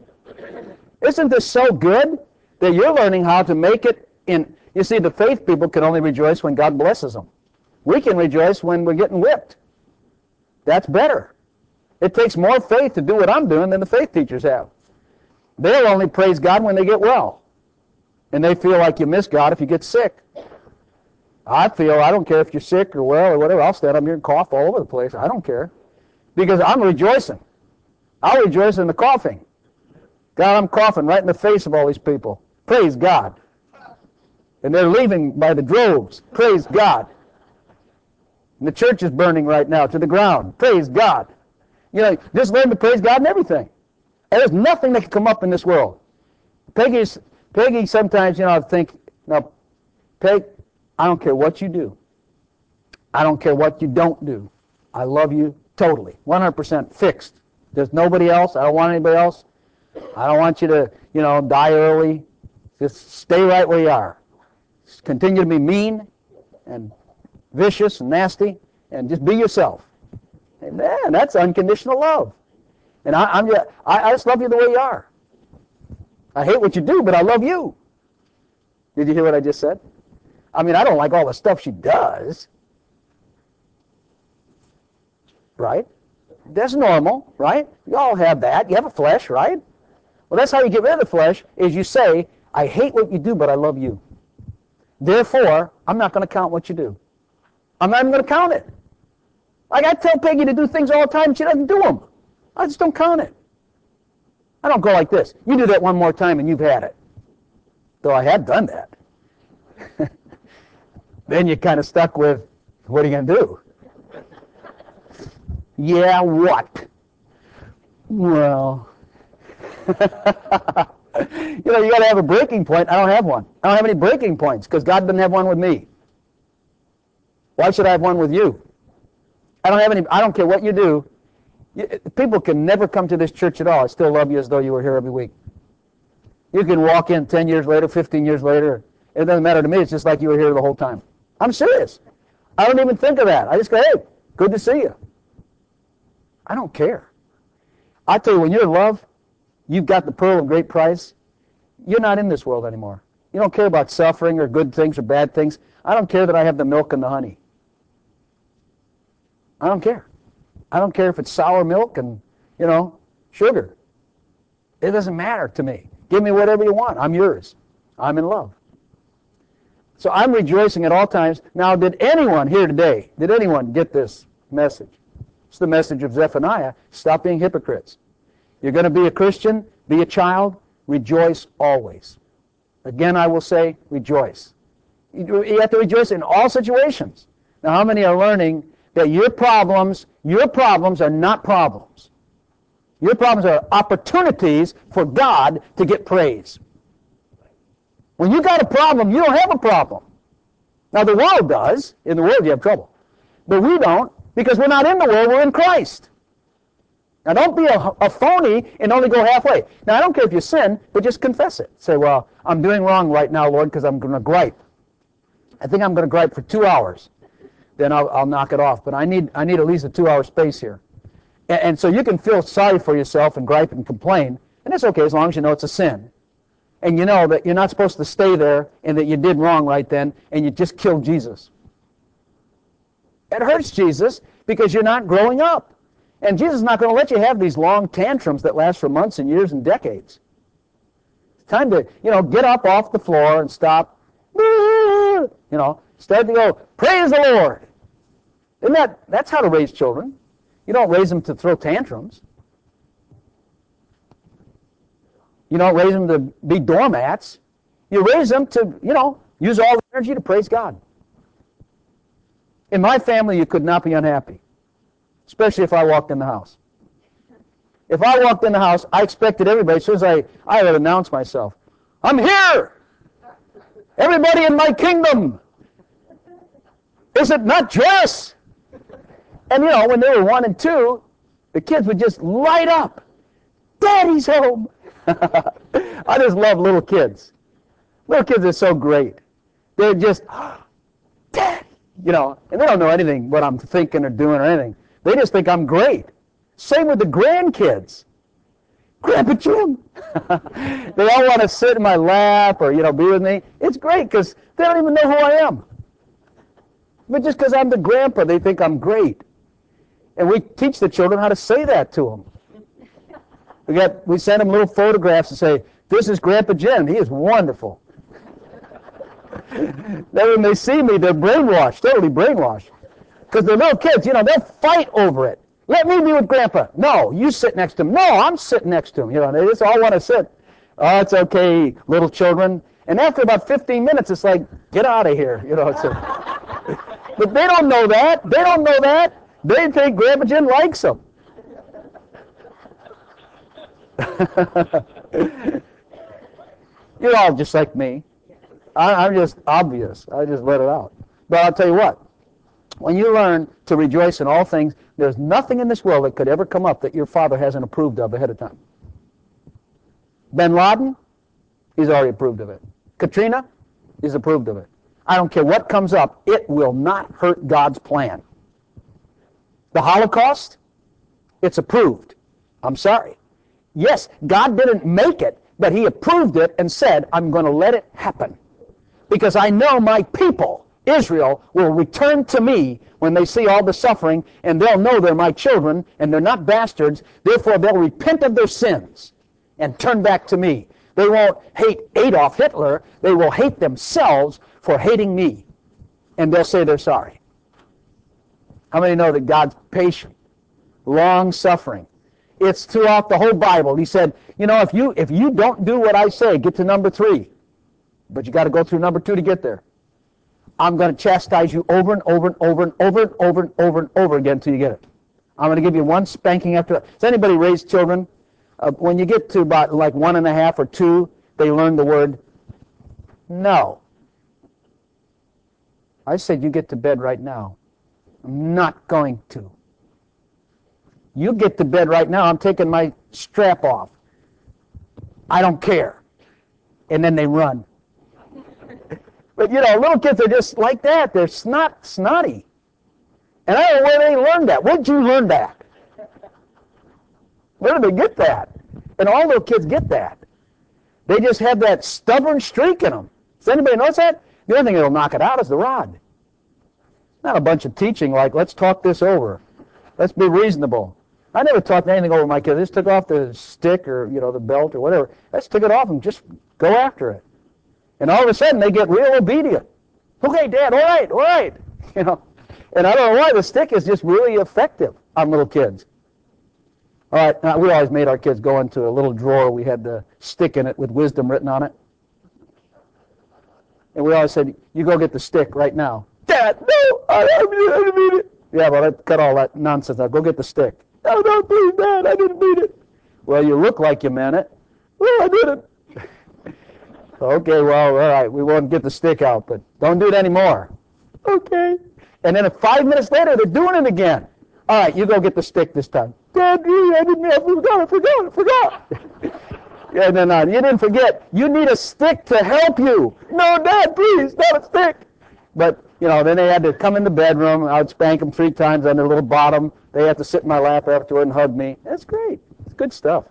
Isn't this so good that you're learning how to make it in... You see, the faith people can only rejoice when God blesses them. We can rejoice when we're getting whipped. That's better. It takes more faith to do what I'm doing than the faith teachers have. They'll only praise God when they get well. And they feel like you miss God if you get sick. I feel, I don't care if you're sick or well or whatever, I'll stand up here and cough all over the place. I don't care. Because I'm rejoicing. I'll rejoice in the coughing. God, I'm coughing right in the face of all these people. Praise God. And they're leaving by the droves. Praise God. And the church is burning right now to the ground. Praise God. You know, just learn to praise God in everything. And there's nothing that can come up in this world. Peggy's, Peggy sometimes, you know, I think, no, Peg, I don't care what you do. I don't care what you don't do. I love you totally. one hundred percent fixed. There's nobody else. I don't want anybody else. I don't want you to, you know, die early. Just stay right where you are. Continue to be mean and vicious and nasty, and just be yourself. Amen. That's unconditional love. And I, I'm just, I, I just love you the way you are. I hate what you do, but I love you. Did you hear what I just said? I mean, I don't like all the stuff she does. Right? That's normal, right? You all have that. You have a flesh, right? Well, that's how you get rid of the flesh, is you say, I hate what you do, but I love you. Therefore, I'm not going to count what you do. I'm not even going to count it. Like I tell Peggy to do things all the time, and she doesn't do them. I just don't count it. I don't go like this. You do that one more time, and you've had it. Though I have done that. Then you're kind of stuck with, what are you going to do? Yeah, what? Well, you know, you got to have a breaking point. I don't have one. I don't have any breaking points because God doesn't have one with me. Why should I have one with you? I don't have any. I don't care what you do. You, people can never come to this church at all. I still love you as though you were here every week. You can walk in ten years later, fifteen years later. It doesn't matter to me. It's just like you were here the whole time. I'm serious. I don't even think of that. I just go, hey, good to see you. I don't care. I tell you, when you're in love, you've got the pearl of great price. You're not in this world anymore. You don't care about suffering or good things or bad things. I don't care that I have the milk and the honey. I don't care. I don't care if it's sour milk and, you know, sugar. It doesn't matter to me. Give me whatever you want. I'm yours. I'm in love. So I'm rejoicing at all times. Now, did anyone here today, did anyone get this message? It's the message of Zephaniah. Stop being hypocrites. You're going to be a Christian, be a child, rejoice always. Again, I will say, rejoice. You have to rejoice in all situations. Now, how many are learning that your problems, your problems are not problems? Your problems are opportunities for God to get praise. When you got a problem, you don't have a problem. Now, the world does. In the world, you have trouble. But we don't, because we're not in the world, we're in Christ. Now, don't be a, a phony and only go halfway. Now, I don't care if you sin, but just confess it. Say, well, I'm doing wrong right now, Lord, because I'm going to gripe. I think I'm going to gripe for two hours. Then I'll, I'll knock it off. But I need, I need at least a two-hour space here. And, and so you can feel sorry for yourself and gripe and complain, and it's okay as long as you know it's a sin. And you know that you're not supposed to stay there and that you did wrong right then and you just killed Jesus. It hurts Jesus because you're not growing up. And Jesus is not going to let you have these long tantrums that last for months and years and decades. It's time to, you know, get up off the floor and stop. You know, start to go, praise the Lord. Isn't that, that's how to raise children. You don't raise them to throw tantrums. You don't raise them to be doormats. You raise them to, you know, use all the energy to praise God. In my family, you could not be unhappy, especially if I walked in the house. If I walked in the house, I expected everybody, as soon as I, I would announce myself, I'm here! Everybody in my kingdom! Is it not joyous? And, you know, when they were one and two, the kids would just light up. Daddy's home! I just love little kids. Little kids are so great. They're just, oh, Daddy! You know, and they don't know anything what I'm thinking or doing or anything. They just think I'm great. Same with the grandkids. Grandpa Jim! They all want to sit in my lap or, you know, be with me. It's great because they don't even know who I am. But just because I'm the grandpa, they think I'm great. And we teach the children how to say that to them. We got, we send them little photographs and say, this is Grandpa Jim. He is wonderful. Then when they see me, they're brainwashed, totally brainwashed. Because they're little kids, you know, they'll fight over it. Let me be with Grandpa. No, you sit next to him. No, I'm sitting next to him. You know, they just all want to sit. Oh, it's okay, little children. And after about fifteen minutes, it's like, get out of here. You know, it's a, but they don't know that. They don't know that. They think Grandpa Jim likes them. You're all just like me. I, I'm just obvious. I just let it out. But I'll tell you what. When you learn to rejoice in all things, there's nothing in this world that could ever come up that your father hasn't approved of ahead of time. Bin Laden, he's already approved of it. Katrina, he's approved of it. I don't care what comes up. It will not hurt God's plan. The Holocaust, it's approved. I'm sorry. Yes, God didn't make it, but he approved it and said, I'm going to let it happen. Because I know my people, Israel, will return to me when they see all the suffering, and they'll know they're my children, and they're not bastards. Therefore, they'll repent of their sins and turn back to me. They won't hate Adolf Hitler. They will hate themselves for hating me. And they'll say they're sorry. How many know that God's patient, long-suffering? It's throughout the whole Bible. He said, you know, if you if you don't do what I say, get to number three. But you got to go through number two to get there. I'm going to chastise you over and over and over and over and over and over and over again until you get it. I'm going to give you one spanking after that. Does anybody raise children? Uh, when you get to about like one and a half or two, they learn the word no. I said, you get to bed right now. I'm not going to. You get to bed right now. I'm taking my strap off. I don't care. And then they run. But, you know, little kids are just like that. They're snot, snotty. And I don't know where they learned that. Where'd you learn that? Where did they get that? And all little kids get that. They just have that stubborn streak in them. Does anybody notice that? The only thing that'll knock it out is the rod. Not a bunch of teaching like, let's talk this over. Let's be reasonable. I never talked anything over my kids. I just took off the stick or, you know, the belt or whatever. I just took it off and just go after it. And all of a sudden, they get real obedient. Okay, Dad, all right, all right. You know, and I don't know why the stick is just really effective on little kids. All right, now, we always made our kids go into a little drawer. We had the stick in it with wisdom written on it. And we always said, you go get the stick right now. Dad, no, I, I didn't mean it. Yeah, well, I cut all that nonsense out. Go get the stick. No, no, please, Dad, I didn't mean it. Well, you look like you meant it. Well, I didn't. Okay, well, all right, we won't get the stick out, but don't do it anymore. Okay. And then five minutes later, they're doing it again. All right, you go get the stick this time. Dad, really, I didn't, I forgot, I forgot, I forgot. Yeah, no, no, you didn't forget. You need a stick to help you. No, Dad, please, not a stick. But, you know, then they had to come in the bedroom. I would spank them three times on their little bottom. They had to sit in my lap afterward and hug me. That's great. It's good stuff.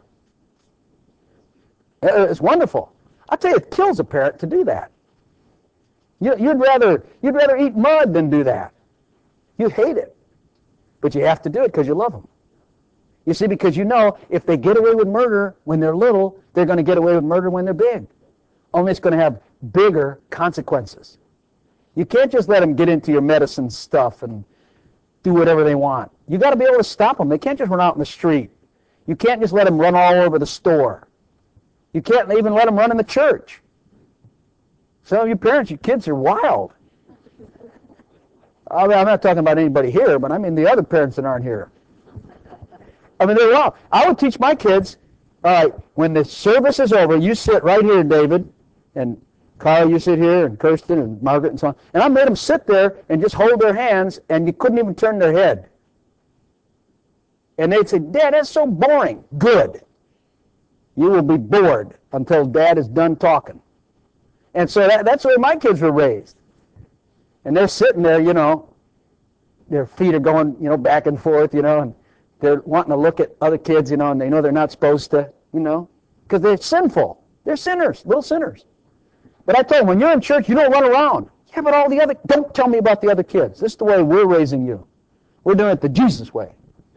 It's wonderful. I tell you, it kills a parent to do that. You, you'd rather you'd rather eat mud than do that. You hate it, but you have to do it because you love them. You see, because you know if they get away with murder when they're little, they're going to get away with murder when they're big. Only it's going to have bigger consequences. You can't just let them get into your medicine stuff and do whatever they want. You got to be able to stop them. They can't just run out in the street. You can't just let them run all over the store. You can't even let them run in the church. Some of you parents, your kids are wild. I mean, I'm not talking about anybody here, but I mean the other parents that aren't here. I mean, they're wild. I would teach my kids, all right, when the service is over, you sit right here, David, and Carl, you sit here, and Kirsten, and Margaret, and so on. And I made them sit there and just hold their hands, and you couldn't even turn their head. And they'd say, Dad, that's so boring. Good. You will be bored until Dad is done talking. And so that, that's the way my kids were raised. And they're sitting there, you know, their feet are going, you know, back and forth, you know, and they're wanting to look at other kids, you know, and they know they're not supposed to, you know, because they're sinful. They're sinners, little sinners. But I tell them, when you're in church, you don't run around. Yeah, but all the other, don't tell me about the other kids. This is the way we're raising you. We're doing it the Jesus way.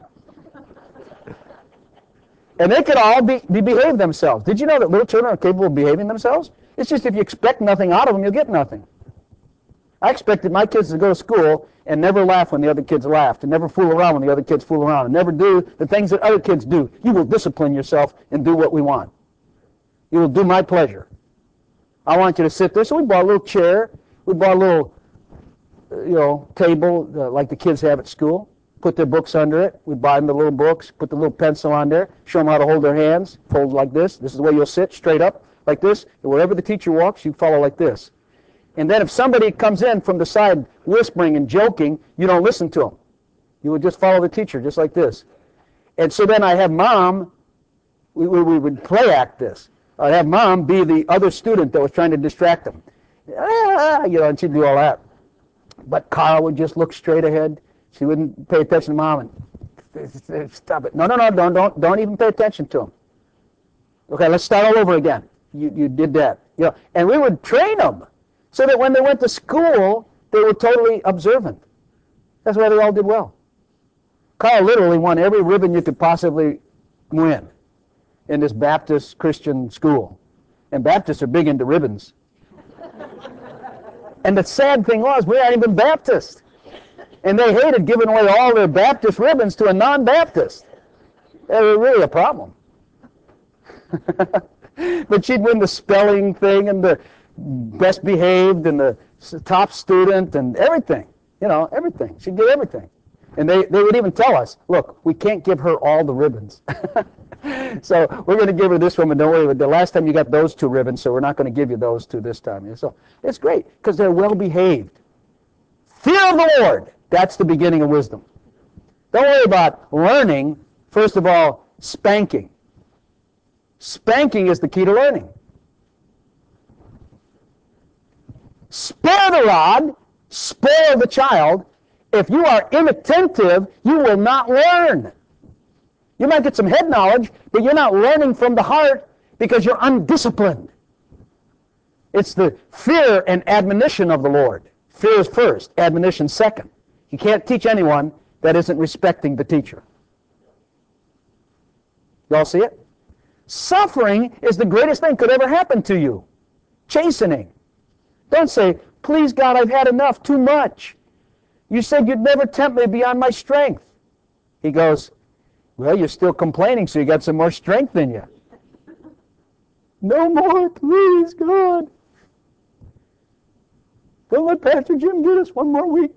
And they could all be, be behave themselves. Did you know that little children are capable of behaving themselves? It's just if you expect nothing out of them, you'll get nothing. I expected my kids to go to school and never laugh when the other kids laughed, and never fool around when the other kids fool around, and never do the things that other kids do. You will discipline yourself and do what we want. You will do my pleasure. I want you to sit there. So we bought a little chair. We bought a little, you know, table uh, like the kids have at school. Put their books under it. We buy them the little books, put the little pencil on there, show them how to hold their hands, fold like this. This is the way you'll sit, straight up, like this. And wherever the teacher walks, you follow like this. And then if somebody comes in from the side whispering and joking, you don't listen to them. You would just follow the teacher, just like this. And so then I have Mom, we, we, we would play act this. I'd have Mom be the other student that was trying to distract them. Ah, you know, and she'd do all that. But Carl would just look straight ahead. She wouldn't pay attention to Mom and stop it. No, no, no, don't, don't, don't even pay attention to him. Okay, let's start all over again. You, you did that. You know, and we would train them so that when they went to school, they were totally observant. That's why they all did well. Carl literally won every ribbon you could possibly win in this Baptist Christian school. And Baptists are big into ribbons. And the sad thing was, we aren't even Baptist. And they hated giving away all their Baptist ribbons to a non-Baptist. That was really a problem. But she'd win the spelling thing and the best behaved and the top student and everything. You know, everything. She'd get everything. And they, they would even tell us, look, we can't give her all the ribbons. So we're going to give her this one, but don't worry, the last time you got those two ribbons, so we're not going to give you those two this time. So it's great because they're well behaved. Fear of the Lord, that's the beginning of wisdom. Don't worry about learning. First of all, spanking. Spanking is the key to learning. Spare the rod, spoil the child. If you are inattentive, you will not learn. You might get some head knowledge, but you're not learning from the heart because you're undisciplined. It's the fear and admonition of the Lord. Fear is first, admonition second. You can't teach anyone that isn't respecting the teacher. Y'all see it? Suffering is the greatest thing could ever happen to you. Chastening. Don't say, please God, I've had enough, too much. You said you'd never tempt me beyond my strength. He goes, well, you're still complaining, so you got some more strength in you. No more, please, God. Don't let Pastor Jim get us one more week.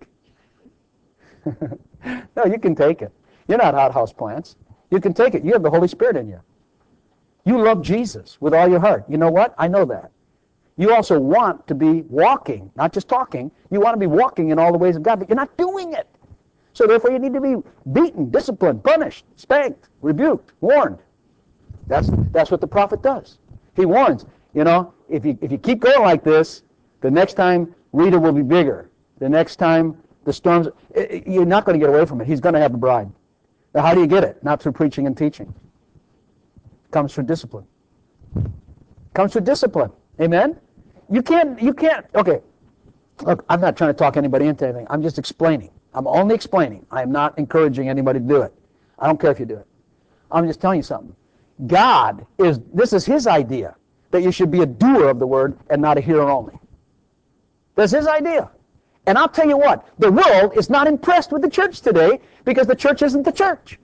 No, you can take it. You're not hothouse plants. You can take it. You have the Holy Spirit in you. You love Jesus with all your heart. You know what? I know that. You also want to be walking, not just talking. You want to be walking in all the ways of God, but you're not doing it. So therefore you need to be beaten, disciplined, punished, spanked, rebuked, warned. That's, that's what the prophet does. He warns, you know, if you, if you keep going like this, the next time Rita will be bigger. The next time the storms, it, it, you're not going to get away from it. He's going to have the bride. Now how do you get it? Not through preaching and teaching. It comes through discipline. It comes through discipline. Amen? You can't, you can't, okay, look, I'm not trying to talk anybody into anything. I'm just explaining. I'm only explaining. I am not encouraging anybody to do it. I don't care if you do it. I'm just telling you something. God is, this is His idea, that you should be a doer of the word and not a hearer only. That's His idea. And I'll tell you what, the world is not impressed with the church today because the church isn't the church.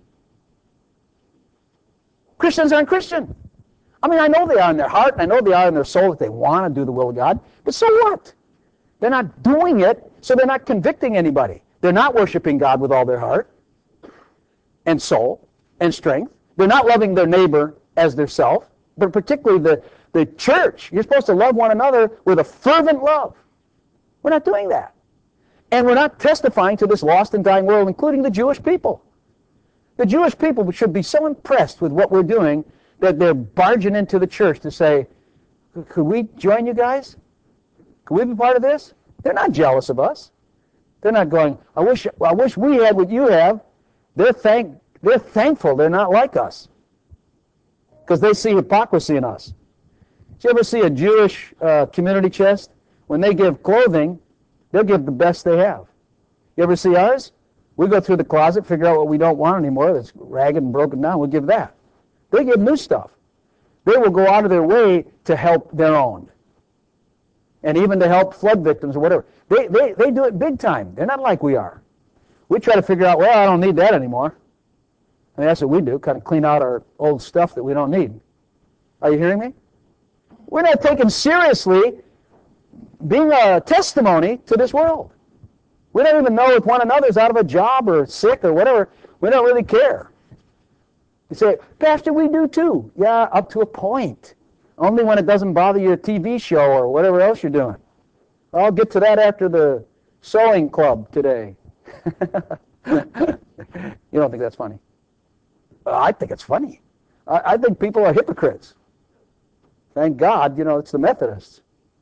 Christians aren't Christian. I mean, I know they are in their heart, and I know they are in their soul that they want to do the will of God, but so what? They're not doing it, so they're not convicting anybody. They're not worshiping God with all their heart and soul and strength. They're not loving their neighbor as their self, but particularly the, the church. You're supposed to love one another with a fervent love. We're not doing that. And we're not testifying to this lost and dying world, including the Jewish people. The Jewish people should be so impressed with what we're doing that they're barging into the church to say, could we join you guys? Could we be part of this? They're not jealous of us. They're not going, I wish I wish we had what you have. They're thank they're thankful they're not like us. Because they see hypocrisy in us. Did you ever see a Jewish uh, community chest? When they give clothing, they'll give the best they have. You ever see ours? We go through the closet, figure out what we don't want anymore that's ragged and broken down, we'll give that. They give new stuff. They will go out of their way to help their own. And even to help flood victims or whatever. They, they, they do it big time. They're not like we are. We try to figure out, well, I don't need that anymore. I mean, that's what we do, kind of clean out our old stuff that we don't need. Are you hearing me? We're not taking seriously being a testimony to this world. We don't even know if one another's out of a job or sick or whatever. We don't really care. You say, Pastor, we do too. Yeah, up to a point. Only when it doesn't bother your T V show or whatever else you're doing. I'll get to that after the sewing club today. You don't think that's funny? Uh, I think it's funny. I, I think people are hypocrites. Thank God, you know, it's the Methodists.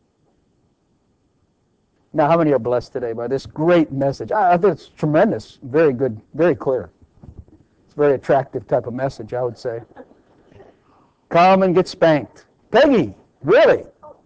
Now, how many are blessed today by this great message? I, I think it's tremendous, very good, very clear. It's a very attractive type of message, I would say. Come and get spanked. Peggy, really?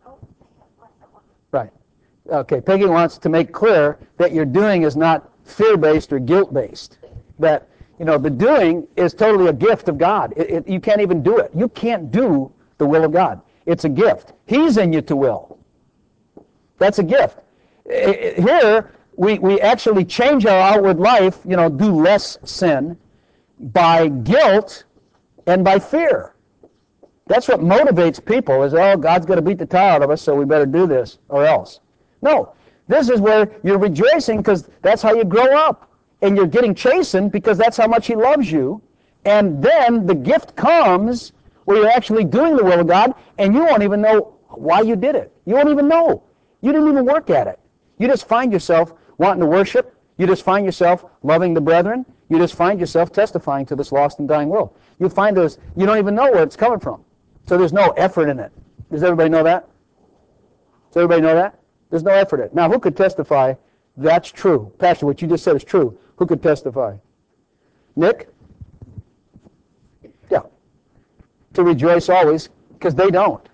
Right. Okay, Peggy wants to make clear that your doing is not fear-based or guilt-based. That, you know, the doing is totally a gift of God. It, it, you can't even do it. You can't do the will of God. It's a gift. He's in you to will. That's a gift. Here, we, we actually change our outward life, you know, do less sin by guilt and by fear. That's what motivates people is, oh, God's going to beat the tar out of us, so we better do this or else. No, this is where you're rejoicing because that's how you grow up. And you're getting chastened because that's how much He loves you. And then the gift comes where you're actually doing the will of God, and you won't even know why you did it. You won't even know. You didn't even work at it. You just find yourself wanting to worship. You just find yourself loving the brethren. You just find yourself testifying to this lost and dying world. You find those, you don't even know where it's coming from. So there's no effort in it. Does everybody know that? Does everybody know that? There's no effort in it. Now, who could testify that's true? Pastor, what you just said is true. Who could testify? Nick? Yeah. To rejoice always, because they don't.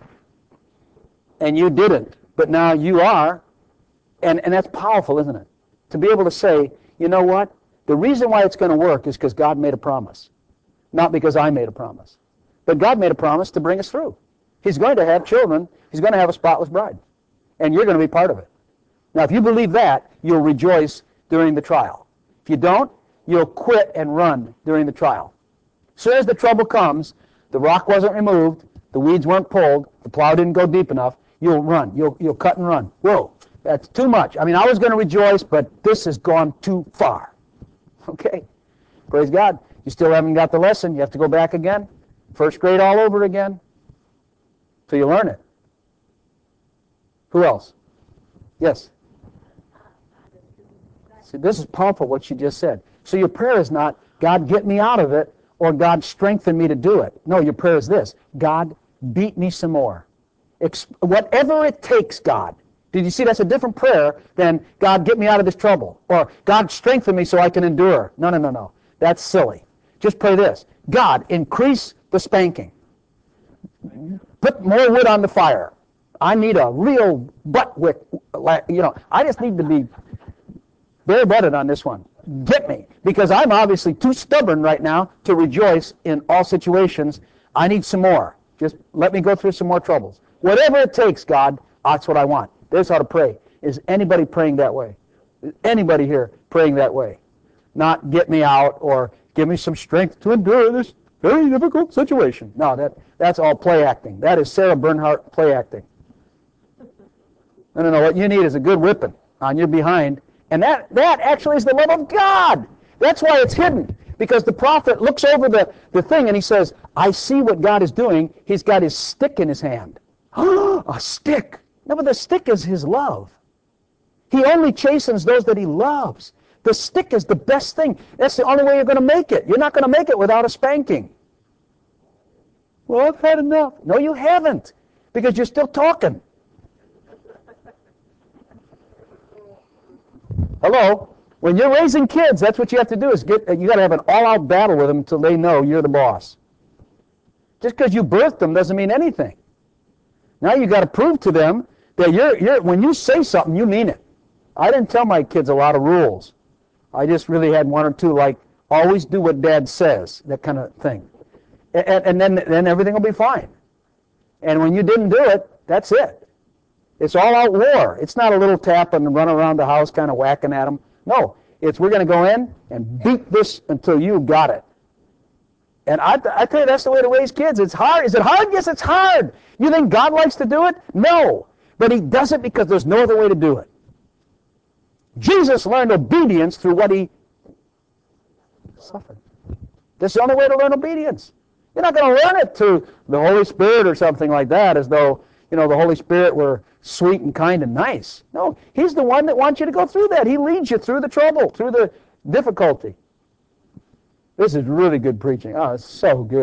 And you didn't. But now you are. And, and that's powerful, isn't it? To be able to say, you know what? The reason why it's going to work is because God made a promise. Not because I made a promise. But God made a promise to bring us through. He's going to have children. He's going to have a spotless bride. And you're going to be part of it. Now, if you believe that, you'll rejoice during the trial. If you don't, you'll quit and run during the trial. As soon as the trouble comes, the rock wasn't removed, the weeds weren't pulled, the plow didn't go deep enough, you'll run. You'll, you'll cut and run. Whoa, that's too much. I mean, I was going to rejoice, but this has gone too far. Okay? Praise God. You still haven't got the lesson. You have to go back again. First grade all over again. So you learn it. Who else? Yes? See, this is powerful what she just said. So your prayer is not, God, get me out of it, or God, strengthen me to do it. No, your prayer is this. God, beat me some more. Ex- whatever it takes, God. Did you see that's a different prayer than, God, get me out of this trouble, or God, strengthen me so I can endure. No, no, no, no. That's silly. Just pray this. God, increase the spanking. Put more wood on the fire. I need a real butt wick. You know, I just need to be bare-butted on this one. Get me. Because I'm obviously too stubborn right now to rejoice in all situations. I need some more. Just let me go through some more troubles. Whatever it takes, God, that's what I want. There's how to pray. Is anybody praying that way? Is anybody here praying that way? Not get me out or give me some strength to endure this very difficult situation. No, that, that's all play acting. That is Sarah Bernhardt play acting. No, no, no. What you need is a good whipping on your behind. And that, that actually is the love of God. That's why it's hidden. Because the prophet looks over the, the thing and he says, I see what God is doing. He's got his stick in his hand. A stick. No, but the stick is his love. He only chastens those that he loves. The stick is the best thing. That's the only way you're going to make it. You're not going to make it without a spanking. Well, I've had enough. No, you haven't. Because you're still talking. Hello? When you're raising kids, that's what you have to do is get, you got to have an all-out battle with them until they know you're the boss. Just because you birthed them doesn't mean anything. Now you got to prove to them that you're, you're, when you say something, you mean it. I didn't tell my kids a lot of rules. I just really had one or two, like, always do what Dad says, that kind of thing. And, and then, then everything will be fine. And when you didn't do it, that's it. It's all-out war. It's not a little tap and run around the house kind of whacking at them. No, it's we're going to go in and beat this until you got it. And I, I tell you, that's the way to raise kids. It's hard. Is it hard? Yes, it's hard. You think God likes to do it? No. But he does it because there's no other way to do it. Jesus learned obedience through what he suffered. That's the only way to learn obedience. You're not going to learn it through the Holy Spirit or something like that, as though, you know, the Holy Spirit were sweet and kind and nice. No, he's the one that wants you to go through that. He leads you through the trouble, through the difficulty. This is really good preaching. Oh, it's so good.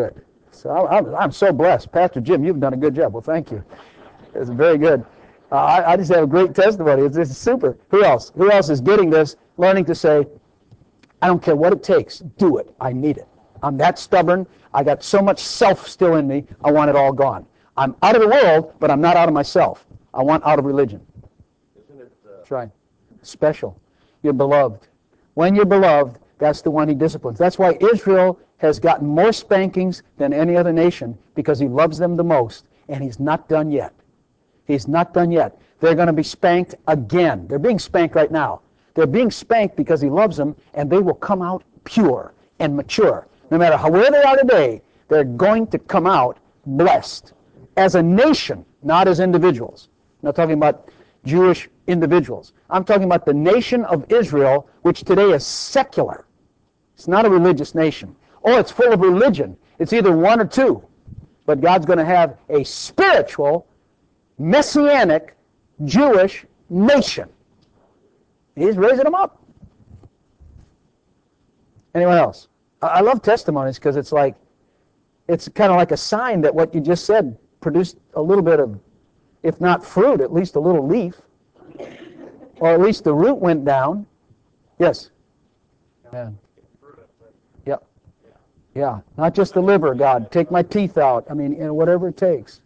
So I'm, I'm so blessed. Pastor Jim, you've done a good job. Well, thank you. It's very good. Uh, I, I just have a great testimony. It's, it's super. Who else? Who else is getting this, learning to say, I don't care what it takes. Do it. I need it. I'm that stubborn. I got so much self still in me. I want it all gone. I'm out of the world, but I'm not out of myself. I want out of religion. Isn't it uh, That's right. Special. You're beloved. When you're beloved, that's the one he disciplines. That's why Israel has gotten more spankings than any other nation, because he loves them the most, and he's not done yet. He's not done yet. They're going to be spanked again. They're being spanked right now. They're being spanked because he loves them, and they will come out pure and mature. No matter how, where they are today, they're going to come out blessed. As a nation, not as individuals. I'm not talking about Jewish individuals. I'm talking about the nation of Israel, which today is secular. It's not a religious nation. Or it's full of religion. It's either one or two. But God's going to have a spiritual, messianic, Jewish nation. He's raising them up. Anyone else? I love testimonies because it's like, it's kind of like a sign that what you just said produced a little bit of, if not fruit, at least a little leaf. Or at least the root went down. Yes? Amen. Yep. Yeah. Not just the liver, God. Take my teeth out. I mean, you know, whatever it takes.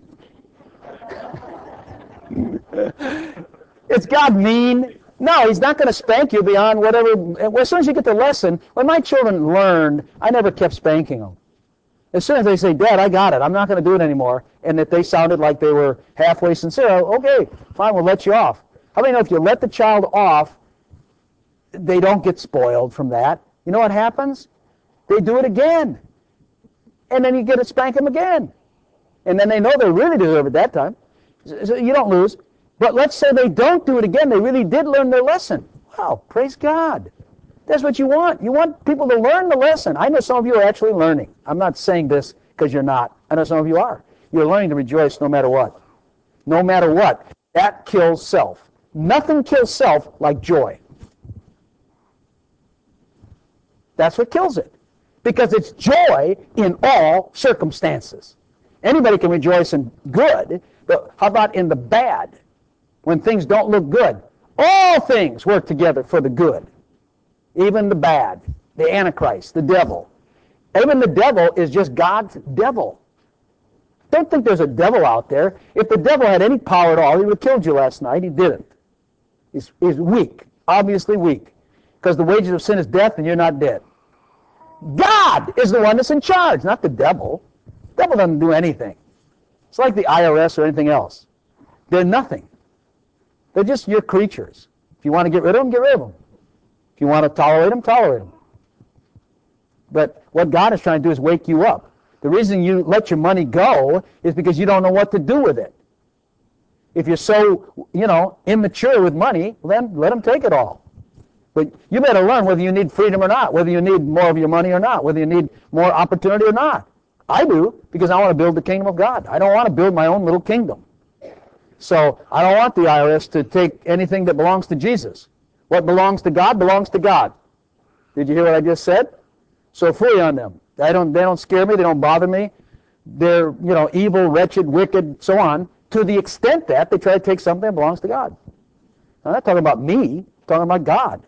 Is God mean? No, he's not going to spank you beyond whatever. As soon as you get the lesson, when my children learned, I never kept spanking them. As soon as they say, Dad, I got it, I'm not going to do it anymore, and that they sounded like they were halfway sincere, okay, fine, we'll let you off. How many know if you let the child off, they don't get spoiled from that? You know what happens? They do it again. And then you get to spank them again. And then they know they really deserve it that time. So you don't lose. But let's say they don't do it again. They really did learn their lesson. Wow, praise God. That's what you want. You want people to learn the lesson. I know some of you are actually learning. I'm not saying this because you're not. I know some of you are. You're learning to rejoice no matter what. No matter what. That kills self. Nothing kills self like joy. That's what kills it. Because it's joy in all circumstances. Anybody can rejoice in good, but how about in the bad? When things don't look good. All things work together for the good. Even the bad. The Antichrist, the devil. Even the devil is just God's devil. Don't think there's a devil out there. If the devil had any power at all, he would have killed you last night. He didn't. He's, he's weak. Obviously weak. Because the wages of sin is death and you're not dead. God is the one that's in charge, not the devil. The devil doesn't do anything. It's like the I R S or anything else. They're nothing. They're just your creatures. If you want to get rid of them, get rid of them. If you want to tolerate them, tolerate them. But what God is trying to do is wake you up. The reason you let your money go is because you don't know what to do with it. If you're so, you know, immature with money, then let them take it all. But you better learn whether you need freedom or not, whether you need more of your money or not, whether you need more opportunity or not. I do, because I want to build the kingdom of God. I don't want to build my own little kingdom. So I don't want the I R S to take anything that belongs to Jesus. What belongs to God belongs to God. Did you hear what I just said? So free on them. I don't, they don't scare me. They don't bother me. They're, you know, evil, wretched, wicked, so on, to the extent that they try to take something that belongs to God. I'm not talking about me. I'm talking about God.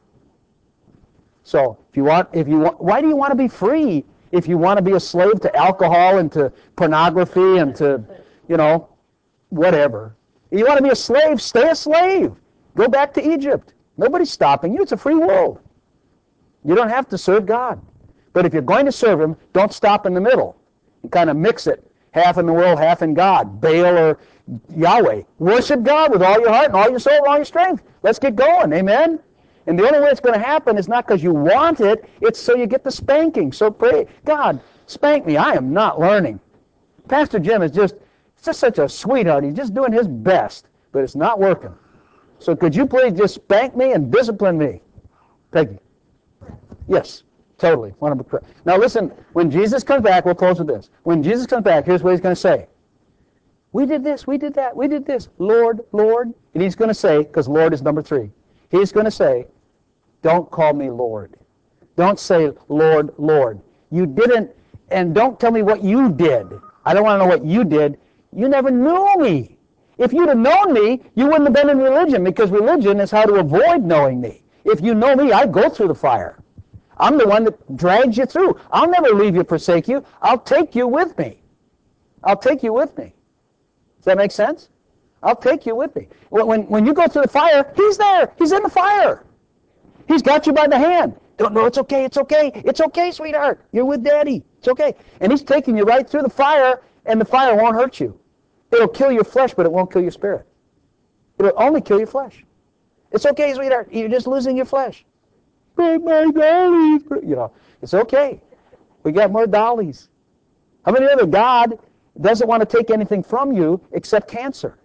So if you want, if you want, why do you want to be free if you want to be a slave to alcohol and to pornography and to, you know, whatever? If you want to be a slave, stay a slave. Go back to Egypt. Nobody's stopping you. It's a free world. You don't have to serve God. But if you're going to serve Him, don't stop in the middle. You kind of mix it. Half in the world, half in God. Baal or Yahweh. Worship God with all your heart and all your soul and all your strength. Let's get going. Amen? And the only way it's going to happen is not because you want it. It's so you get the spanking. So pray, God, spank me. I am not learning. Pastor Jim is just, just such a sweetheart. He's just doing his best. But it's not working. So could you please just spank me and discipline me? Peggy. Yes. Totally. Now listen, when Jesus comes back, we'll close with this. When Jesus comes back, here's what He's going to say. We did this, we did that, we did this. Lord, Lord. And He's going to say, because Lord is number three, He's going to say, don't call me Lord. Don't say, Lord, Lord. You didn't, And don't tell me what you did. I don't want to know what you did. You never knew me. If you'd have known me, you wouldn't have been in religion, because religion is how to avoid knowing me. If you know me, I'd go through the fire. I'm the one that drags you through. I'll never leave you, forsake you. I'll take you with me. I'll take you with me. Does that make sense? I'll take you with me. When, when you go through the fire, he's there. He's in the fire. He's got you by the hand. Don't know, it's okay, it's okay. It's okay, sweetheart. You're with Daddy. It's okay. And he's taking you right through the fire, and the fire won't hurt you. It'll kill your flesh, but it won't kill your spirit. It'll only kill your flesh. It's okay, sweetheart. You're just losing your flesh. But my dollies. You know, it's okay. We got more dollies. How many other God doesn't want to take anything from you except cancer?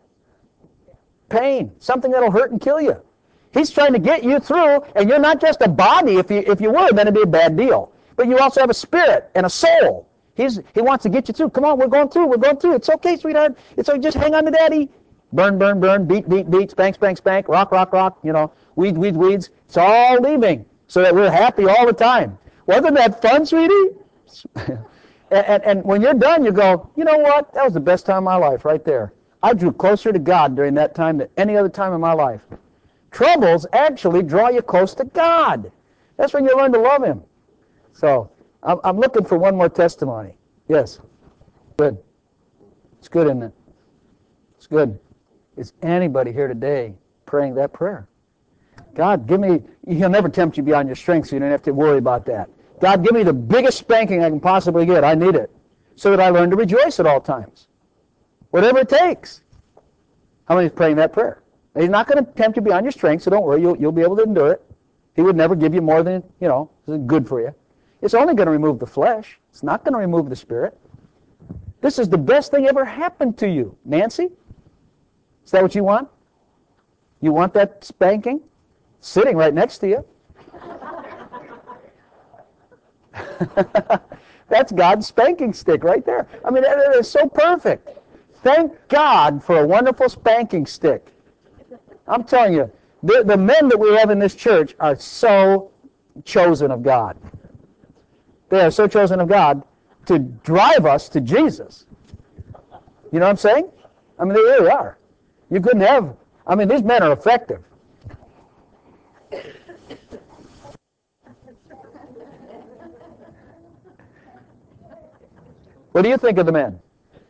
Pain. Something that'll hurt and kill you. He's trying to get you through, and you're not just a body. If you if you were, then it'd be a bad deal. But you also have a spirit and a soul. He's He wants to get you through. Come on, we're going through. We're going through. It's okay, sweetheart. It's okay. Just hang on to Daddy. Burn, burn, burn. Beat, beat, beat. Spank, spank, spank. Rock, rock, rock. You know, weeds, weeds, weeds. It's all leaving so that we're happy all the time. Wasn't that fun, sweetie? and, and, and when you're done, you go, you know what? That was the best time of my life right there. I drew closer to God during that time than any other time in my life. Troubles actually draw you close to God. That's when you learn to love Him. So, I'm, I'm looking for one more testimony. Yes. Good. It's good, isn't it? It's good. Is anybody here today praying that prayer? God, give me, He'll never tempt you beyond your strength, so you don't have to worry about that. God, give me the biggest spanking I can possibly get. I need it. So that I learn to rejoice at all times. Whatever it takes. How many is praying that prayer? He's not going to tempt you beyond your strength, so don't worry. You'll, you'll be able to endure it. He would never give you more than, you know, is good for you. It's only going to remove the flesh. It's not going to remove the spirit. This is the best thing ever happened to you. Nancy? Is that what you want? You want that spanking? Sitting right next to you. That's God's spanking stick right there. I mean, that is so perfect. Thank God for a wonderful spanking stick. I'm telling you, the, the men that we have in this church are so chosen of God. They are so chosen of God to drive us to Jesus. You know what I'm saying? I mean, they really are. You couldn't have, I mean, these men are effective. What do you think of the men?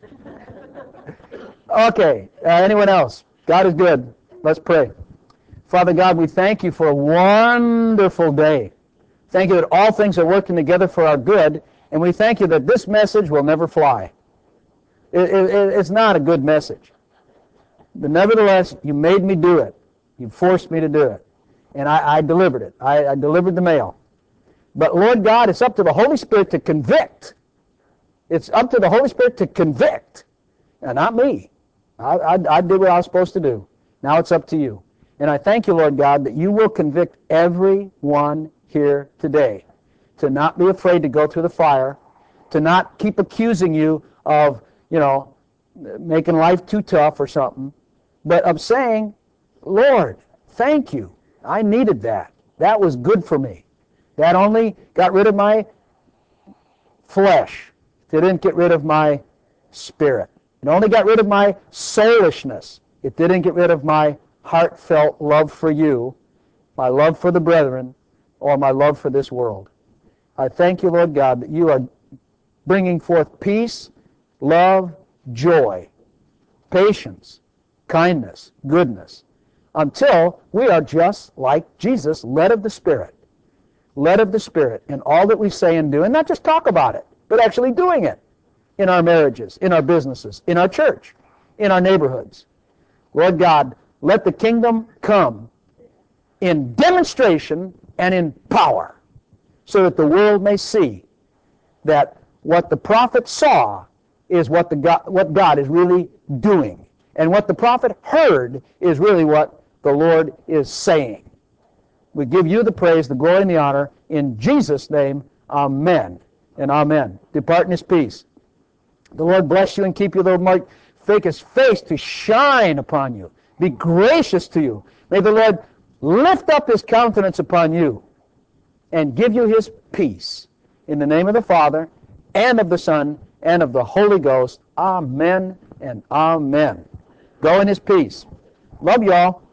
Okay, uh, anyone else? God is good. Let's pray. Father God, we thank you for a wonderful day. Thank you that all things are working together for our good, and we thank you that this message will never fly. It, it, it's not a good message. But nevertheless, you made me do it. You forced me to do it. And I, I delivered it. I, I delivered the mail. But Lord God, it's up to the Holy Spirit to convict. It's up to the Holy Spirit to convict. And not me. I, I, I did what I was supposed to do. Now it's up to you. And I thank you, Lord God, that you will convict everyone here today to not be afraid to go through the fire, to not keep accusing you of, you know, making life too tough or something, but of saying, Lord, thank you. I needed that. That was good for me. That only got rid of my flesh. It didn't get rid of my spirit. It only got rid of my soulishness. It didn't get rid of my heartfelt love for you, my love for the brethren, or my love for this world. I thank you, Lord God, that you are bringing forth peace, love, joy, patience, kindness, goodness, until we are just like Jesus, led of the Spirit. Led of the Spirit in all that we say and do, and not just talk about it, but actually doing it in our marriages, in our businesses, in our church, in our neighborhoods. Lord God, let the kingdom come in demonstration and in power, so that the world may see that what the prophet saw is what the God, what God is really doing, and what the prophet heard is really what the Lord is saying. We give you the praise, the glory, and the honor in Jesus' name. Amen and amen. Depart in His peace. The Lord bless you and keep you. The Lord make His face to shine upon you, be gracious to you. May the Lord lift up His countenance upon you and give you His peace. In the name of the Father, and of the Son, and of the Holy Ghost. Amen and amen. Go in his peace. Love y'all.